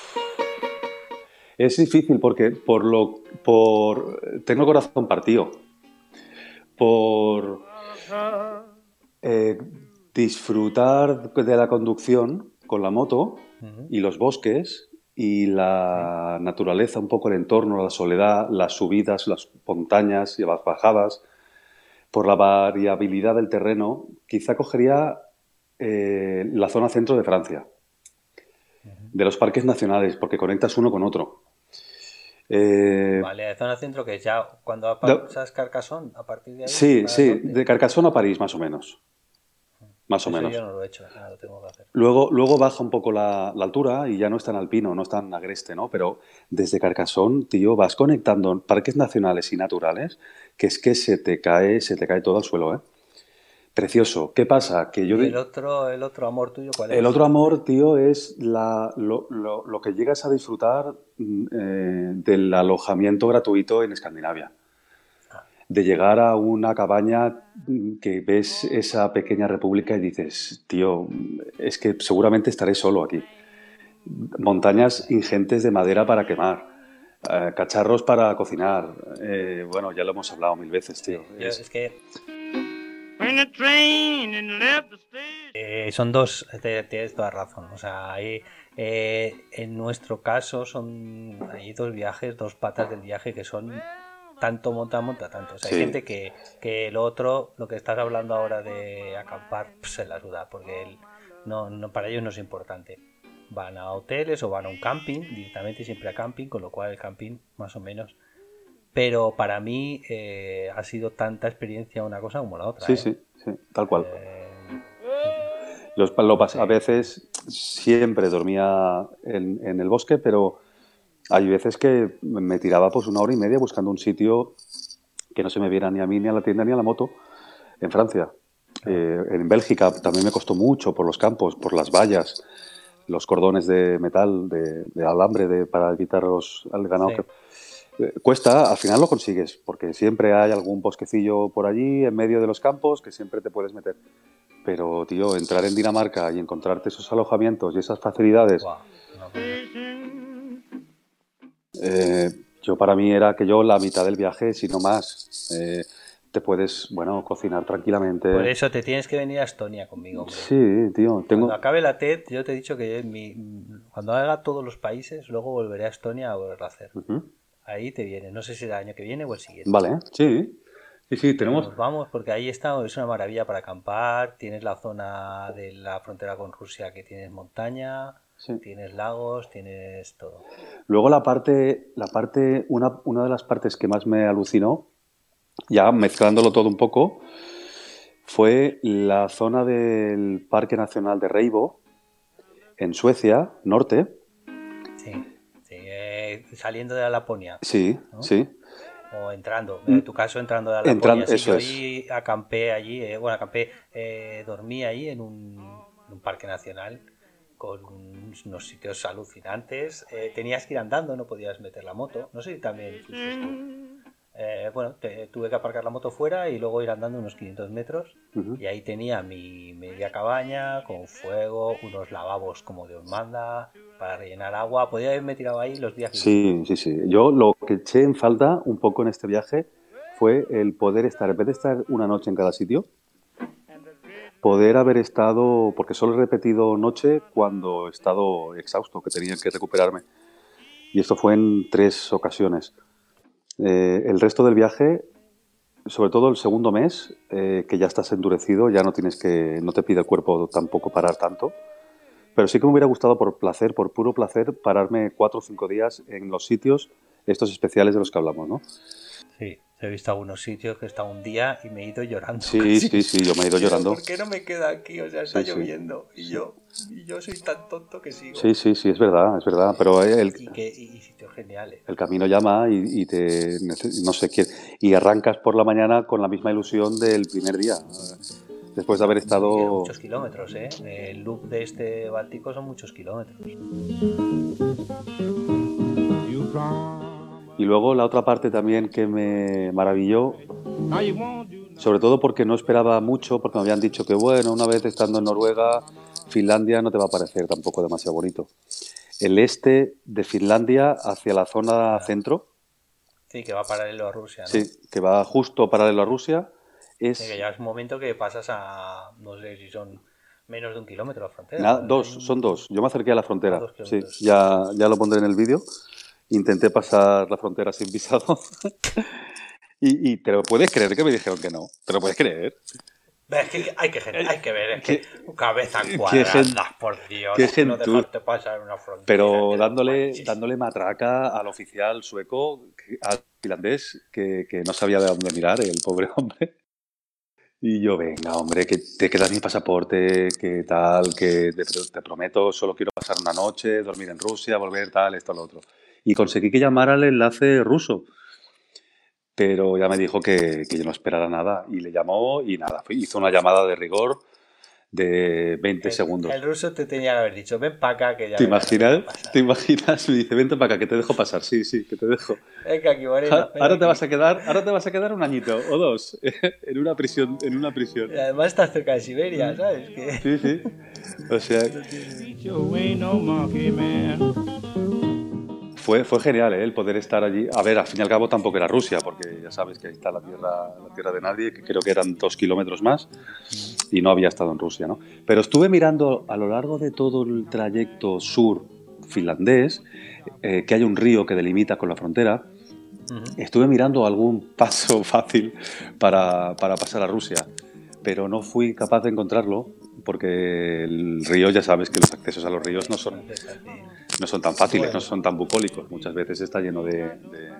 Speaker 2: Es difícil porque por lo por tengo el corazón partido. Por eh, disfrutar de la conducción con la moto
Speaker 1: Ujú.
Speaker 2: y los bosques y la naturaleza, un poco el entorno, la soledad, las subidas, las montañas y las bajadas, por la variabilidad del terreno, quizá cogería eh, la zona centro de Francia, de los parques nacionales, porque conectas uno con otro. Eh,
Speaker 1: Vale, zona centro que es ya cuando
Speaker 2: de-
Speaker 1: pasas Carcassonne, a partir de ahí
Speaker 2: sí,
Speaker 1: para el
Speaker 2: sí,
Speaker 1: norte.
Speaker 2: de Carcassonne a París, más o menos. Más o
Speaker 1: Eso
Speaker 2: menos.
Speaker 1: yo no lo he hecho, nada, lo tengo que hacer.
Speaker 2: Luego, luego baja un poco la, la altura y ya no es tan alpino, no es tan agreste, ¿no? Pero desde Carcassonne, tío, vas conectando parques nacionales y naturales que es que se te cae, se te cae todo al suelo, ¿eh? Precioso. ¿Qué pasa? Que yo
Speaker 1: ¿Y el
Speaker 2: de-
Speaker 1: otro, el otro amor tuyo cuál
Speaker 2: el
Speaker 1: es?
Speaker 2: otro amor, tío, es la, lo, lo- lo que llegas a disfrutar mm, eh, del alojamiento gratuito en Escandinavia. De llegar a una cabaña mm, que ves esa pequeña república y dices, tío, es que seguramente estaré solo aquí. Montañas ingentes de madera para quemar, eh, cacharros para cocinar. Eh, bueno, ya lo hemos hablado mil veces,
Speaker 1: Sí,
Speaker 2: tío.
Speaker 1: yo-
Speaker 2: Es-
Speaker 1: es que
Speaker 3: When the train and left the station.
Speaker 1: eh, son dos, te- tienes toda razón. O sea, hay, eh, en nuestro caso son hay dos viajes, dos patas del viaje que son tanto monta, monta tanto. O sea, hay
Speaker 2: sí,
Speaker 1: gente que, que lo otro, lo que estás hablando ahora de acampar, pues, se la suda, porque el- no, no, para ellos no es importante. Van a hoteles o van a un camping, directamente siempre a camping, con lo cual el camping más o menos. Pero para mí eh, ha sido tanta experiencia una cosa como la otra,
Speaker 2: sí,
Speaker 1: ¿eh?
Speaker 2: sí, sí, tal cual.
Speaker 1: Eh, sí, sí.
Speaker 2: Los, lo pas- a
Speaker 1: Sí.
Speaker 2: veces siempre dormía en, en el bosque, pero hay veces que me tiraba pues una hora y media buscando un sitio que no se me viera ni a mí, ni a la tienda, ni a la moto, en Francia. Eh, en Bélgica también me costó mucho por los campos, por las vallas, los cordones de metal, de, de alambre de, para evitar los, al ganado.
Speaker 1: Sí.
Speaker 2: Que, eh, cuesta, al final lo consigues, porque siempre hay algún bosquecillo por allí, en medio de los campos, que siempre te puedes meter. Pero, tío, entrar en Dinamarca y encontrarte esos alojamientos y esas facilidades,
Speaker 1: Guau, no, pues,
Speaker 2: eh, yo para mí era que yo la mitad del viaje, si no más, eh, te puedes, bueno, cocinar tranquilamente.
Speaker 1: por eso te tienes que venir a Estonia conmigo, hombre.
Speaker 2: Sí, tío,
Speaker 1: Cuando
Speaker 2: tengo...
Speaker 1: acabe la T E D, yo te he dicho que mi, cuando haga todos los países, luego volveré a Estonia a volverlo a hacer.
Speaker 2: Ujú.
Speaker 1: Ahí te viene. No sé si el año que viene o el siguiente.
Speaker 2: Vale, sí, sí, sí, tenemos...
Speaker 1: Nos vamos porque ahí está, es una maravilla para acampar. Tienes la zona de la frontera con Rusia que tienes montaña,
Speaker 2: Sí.
Speaker 1: tienes lagos, tienes todo.
Speaker 2: Luego la parte, la parte, una, una de las partes que más me alucinó, ya mezclándolo todo un poco, fue la zona del Parque Nacional de Reibo, en Suecia, norte.
Speaker 1: Sí, sí, eh, saliendo de la Laponia.
Speaker 2: Sí,
Speaker 1: ¿No?
Speaker 2: sí.
Speaker 1: O entrando, en tu caso entrando de la Laponia.
Speaker 2: Entrando,
Speaker 1: Sí,
Speaker 2: eso
Speaker 1: yo
Speaker 2: es.
Speaker 1: ahí acampé allí, eh, bueno, acampé, eh, dormí ahí en un, en un parque nacional con unos, unos sitios alucinantes. Eh, tenías que ir andando, no podías meter la moto. No sé si también fuiste tú. eh, bueno, te, tuve que aparcar la moto fuera y luego ir andando unos quinientos metros.
Speaker 2: Uh-huh.
Speaker 1: Y ahí tenía mi media cabaña con fuego, unos lavabos como Dios manda, para rellenar agua. Podía haberme tirado ahí los días que
Speaker 2: Sí, sí, sí. Yo lo que eché en falta un poco en este viaje fue el poder estar, en vez de estar una noche en cada sitio, poder haber estado, porque solo he repetido noche cuando he estado exhausto, que tenía que recuperarme. Y esto fue en tres ocasiones. Eh, el resto del viaje, sobre todo el segundo mes, eh, que ya estás endurecido, ya no tienes que, no te pide el cuerpo tampoco parar tanto. Pero sí que me hubiera gustado por placer, por puro placer, pararme cuatro o cinco días en los sitios estos especiales de los que hablamos, ¿no?
Speaker 1: Sí, he visto algunos sitios que he estado un día y me he ido llorando.
Speaker 2: Sí, casi. sí, sí, yo me he ido llorando.
Speaker 1: ¿Por qué no me queda aquí? O sea, está
Speaker 2: sí,
Speaker 1: lloviendo
Speaker 2: sí.
Speaker 1: y yo y yo soy tan tonto que sigo.
Speaker 2: Sí, sí, sí, es verdad, es verdad. Pero el,
Speaker 1: y, que, y sitios geniales.
Speaker 2: El camino llama y, y te, no sé qué, y arrancas por la mañana con la misma ilusión del primer día. Después de haber estado...
Speaker 1: Sí, muchos kilómetros, ¿eh? El loop de este Báltico son muchos kilómetros.
Speaker 2: Y luego la otra parte también que me maravilló, sobre todo porque no esperaba mucho, porque me habían dicho que, bueno, una vez estando en Noruega, Finlandia no te va a parecer tampoco demasiado bonito. El este de Finlandia hacia la zona centro.
Speaker 1: Sí, que va paralelo a Rusia, ¿no?
Speaker 2: Sí, que va justo paralelo a Rusia. Es...
Speaker 1: Sí, que ya es un momento que pasas a, no sé si son menos de un kilómetro la frontera.
Speaker 2: Nada,
Speaker 1: ¿no?
Speaker 2: dos, son dos. Yo me acerqué a la frontera.
Speaker 1: Ah,
Speaker 2: sí, ya, ya lo pondré en el vídeo. Intenté pasar la frontera sin visado. y, y te lo puedes creer que me dijeron que no. ¿Te lo puedes creer?
Speaker 1: Es que hay que, hay que ver, es que
Speaker 2: ¿Qué,
Speaker 1: cabeza cuadrada, por Dios,
Speaker 2: qué
Speaker 1: no dejarte pasar una frontera.
Speaker 2: Pero dándole, dándole matraca al oficial sueco, al finlandés, que, que no sabía de dónde mirar, el pobre hombre. Y yo, venga, hombre, que te queda mi pasaporte, que tal, que te, te prometo, solo quiero pasar una noche, dormir en Rusia, volver, tal, esto, lo otro. Y conseguí que llamara al enlace ruso. Pero ya me dijo que, que yo no esperara nada. Y le llamó y nada, hizo una llamada de rigor de veinte
Speaker 1: el,
Speaker 2: segundos.
Speaker 1: El ruso te tenía que haber dicho, ven para acá que ya...
Speaker 2: ¿Te imaginas? ¿Te imaginas? Me dice, vente para acá que te dejo pasar. Sí, sí, que te dejo.
Speaker 1: Venga, aquí, Moreno,
Speaker 2: ahora, ahora te vas a quedar, ahora te vas a quedar un añito o dos en una prisión, en una prisión.
Speaker 1: Y además estás cerca de Siberia, ¿sabes? Que...
Speaker 2: Sí, sí. O sea, fue, fue genial, ¿eh? El poder estar allí. A ver, al fin y al cabo tampoco era Rusia, porque ya sabes que ahí está la tierra, la tierra de nadie, que creo que eran dos kilómetros más, y no había estado en Rusia, ¿no? Pero estuve mirando a lo largo de todo el trayecto sur finlandés, eh, que hay un río que delimita con la frontera. Uh-huh. Estuve mirando algún paso fácil para, para pasar a Rusia, pero no fui capaz de encontrarlo, porque el río, ya sabes que los accesos a los ríos no son... no son tan fáciles, bueno. no son tan bucólicos. Muchas veces está lleno de, de,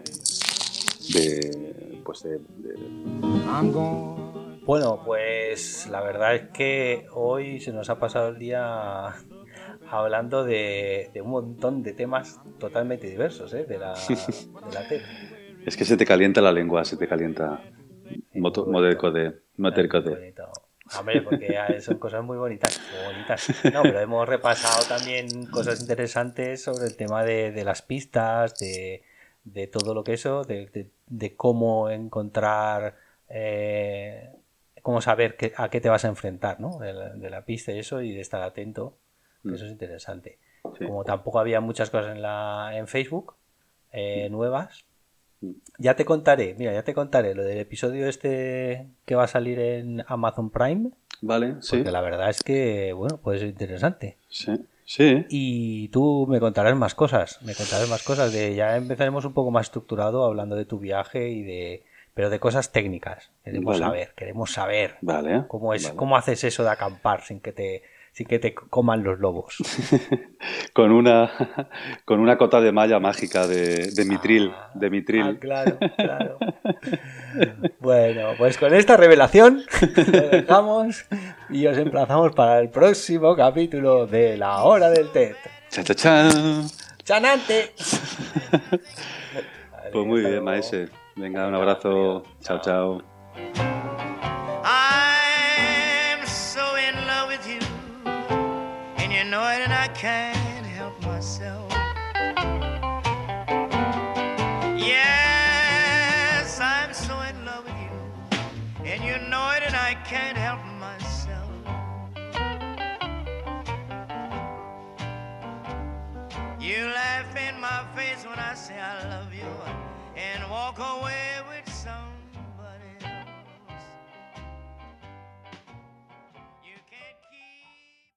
Speaker 2: de pues de, de...
Speaker 1: Bueno, pues la verdad es que hoy se nos ha pasado el día hablando de, de un montón de temas totalmente diversos, ¿eh? de la, de la T E D.
Speaker 2: Es que se te calienta la lengua, se te calienta. Moto, moderco de, moderco de.
Speaker 1: Hombre, porque son cosas muy bonitas, muy bonitas. No, pero hemos repasado también cosas interesantes sobre el tema de, de las pistas, de, de todo lo que eso, de, de, de cómo encontrar, eh, cómo saber qué, a qué te vas a enfrentar, ¿no? De la, de la pista y eso, y de estar atento, que mm. eso es interesante. Sí. Como tampoco había muchas cosas en, la, en Facebook eh, nuevas, ya te contaré, mira, ya te contaré lo del episodio este que va a salir en Amazon Prime.
Speaker 2: Vale, sí.
Speaker 1: Porque la verdad es que, bueno, puede ser interesante.
Speaker 2: Sí, sí.
Speaker 1: Y tú me contarás más cosas, me contarás más cosas. De ya empezaremos un poco más estructurado hablando de tu viaje y de... Pero de cosas técnicas. Queremos vale. saber, queremos saber.
Speaker 2: Vale.
Speaker 1: Cómo es,
Speaker 2: vale.
Speaker 1: cómo haces eso de acampar sin que te... sin que te coman los lobos.
Speaker 2: con una con una cota de malla mágica de, de mitril,
Speaker 1: ah,
Speaker 2: de mitril.
Speaker 1: Ah, claro, claro. Bueno, pues con esta revelación lo dejamos y os emplazamos para el próximo capítulo de La Hora del T E D.
Speaker 2: Cha cha cha.
Speaker 1: Chanante.
Speaker 2: Vale, pues muy bien, maese. Venga, un abrazo. Chao, chao.
Speaker 4: Know it and I can't help myself. Yes, I it and I can't help myself. You laugh in my face when I say I love you and walk away with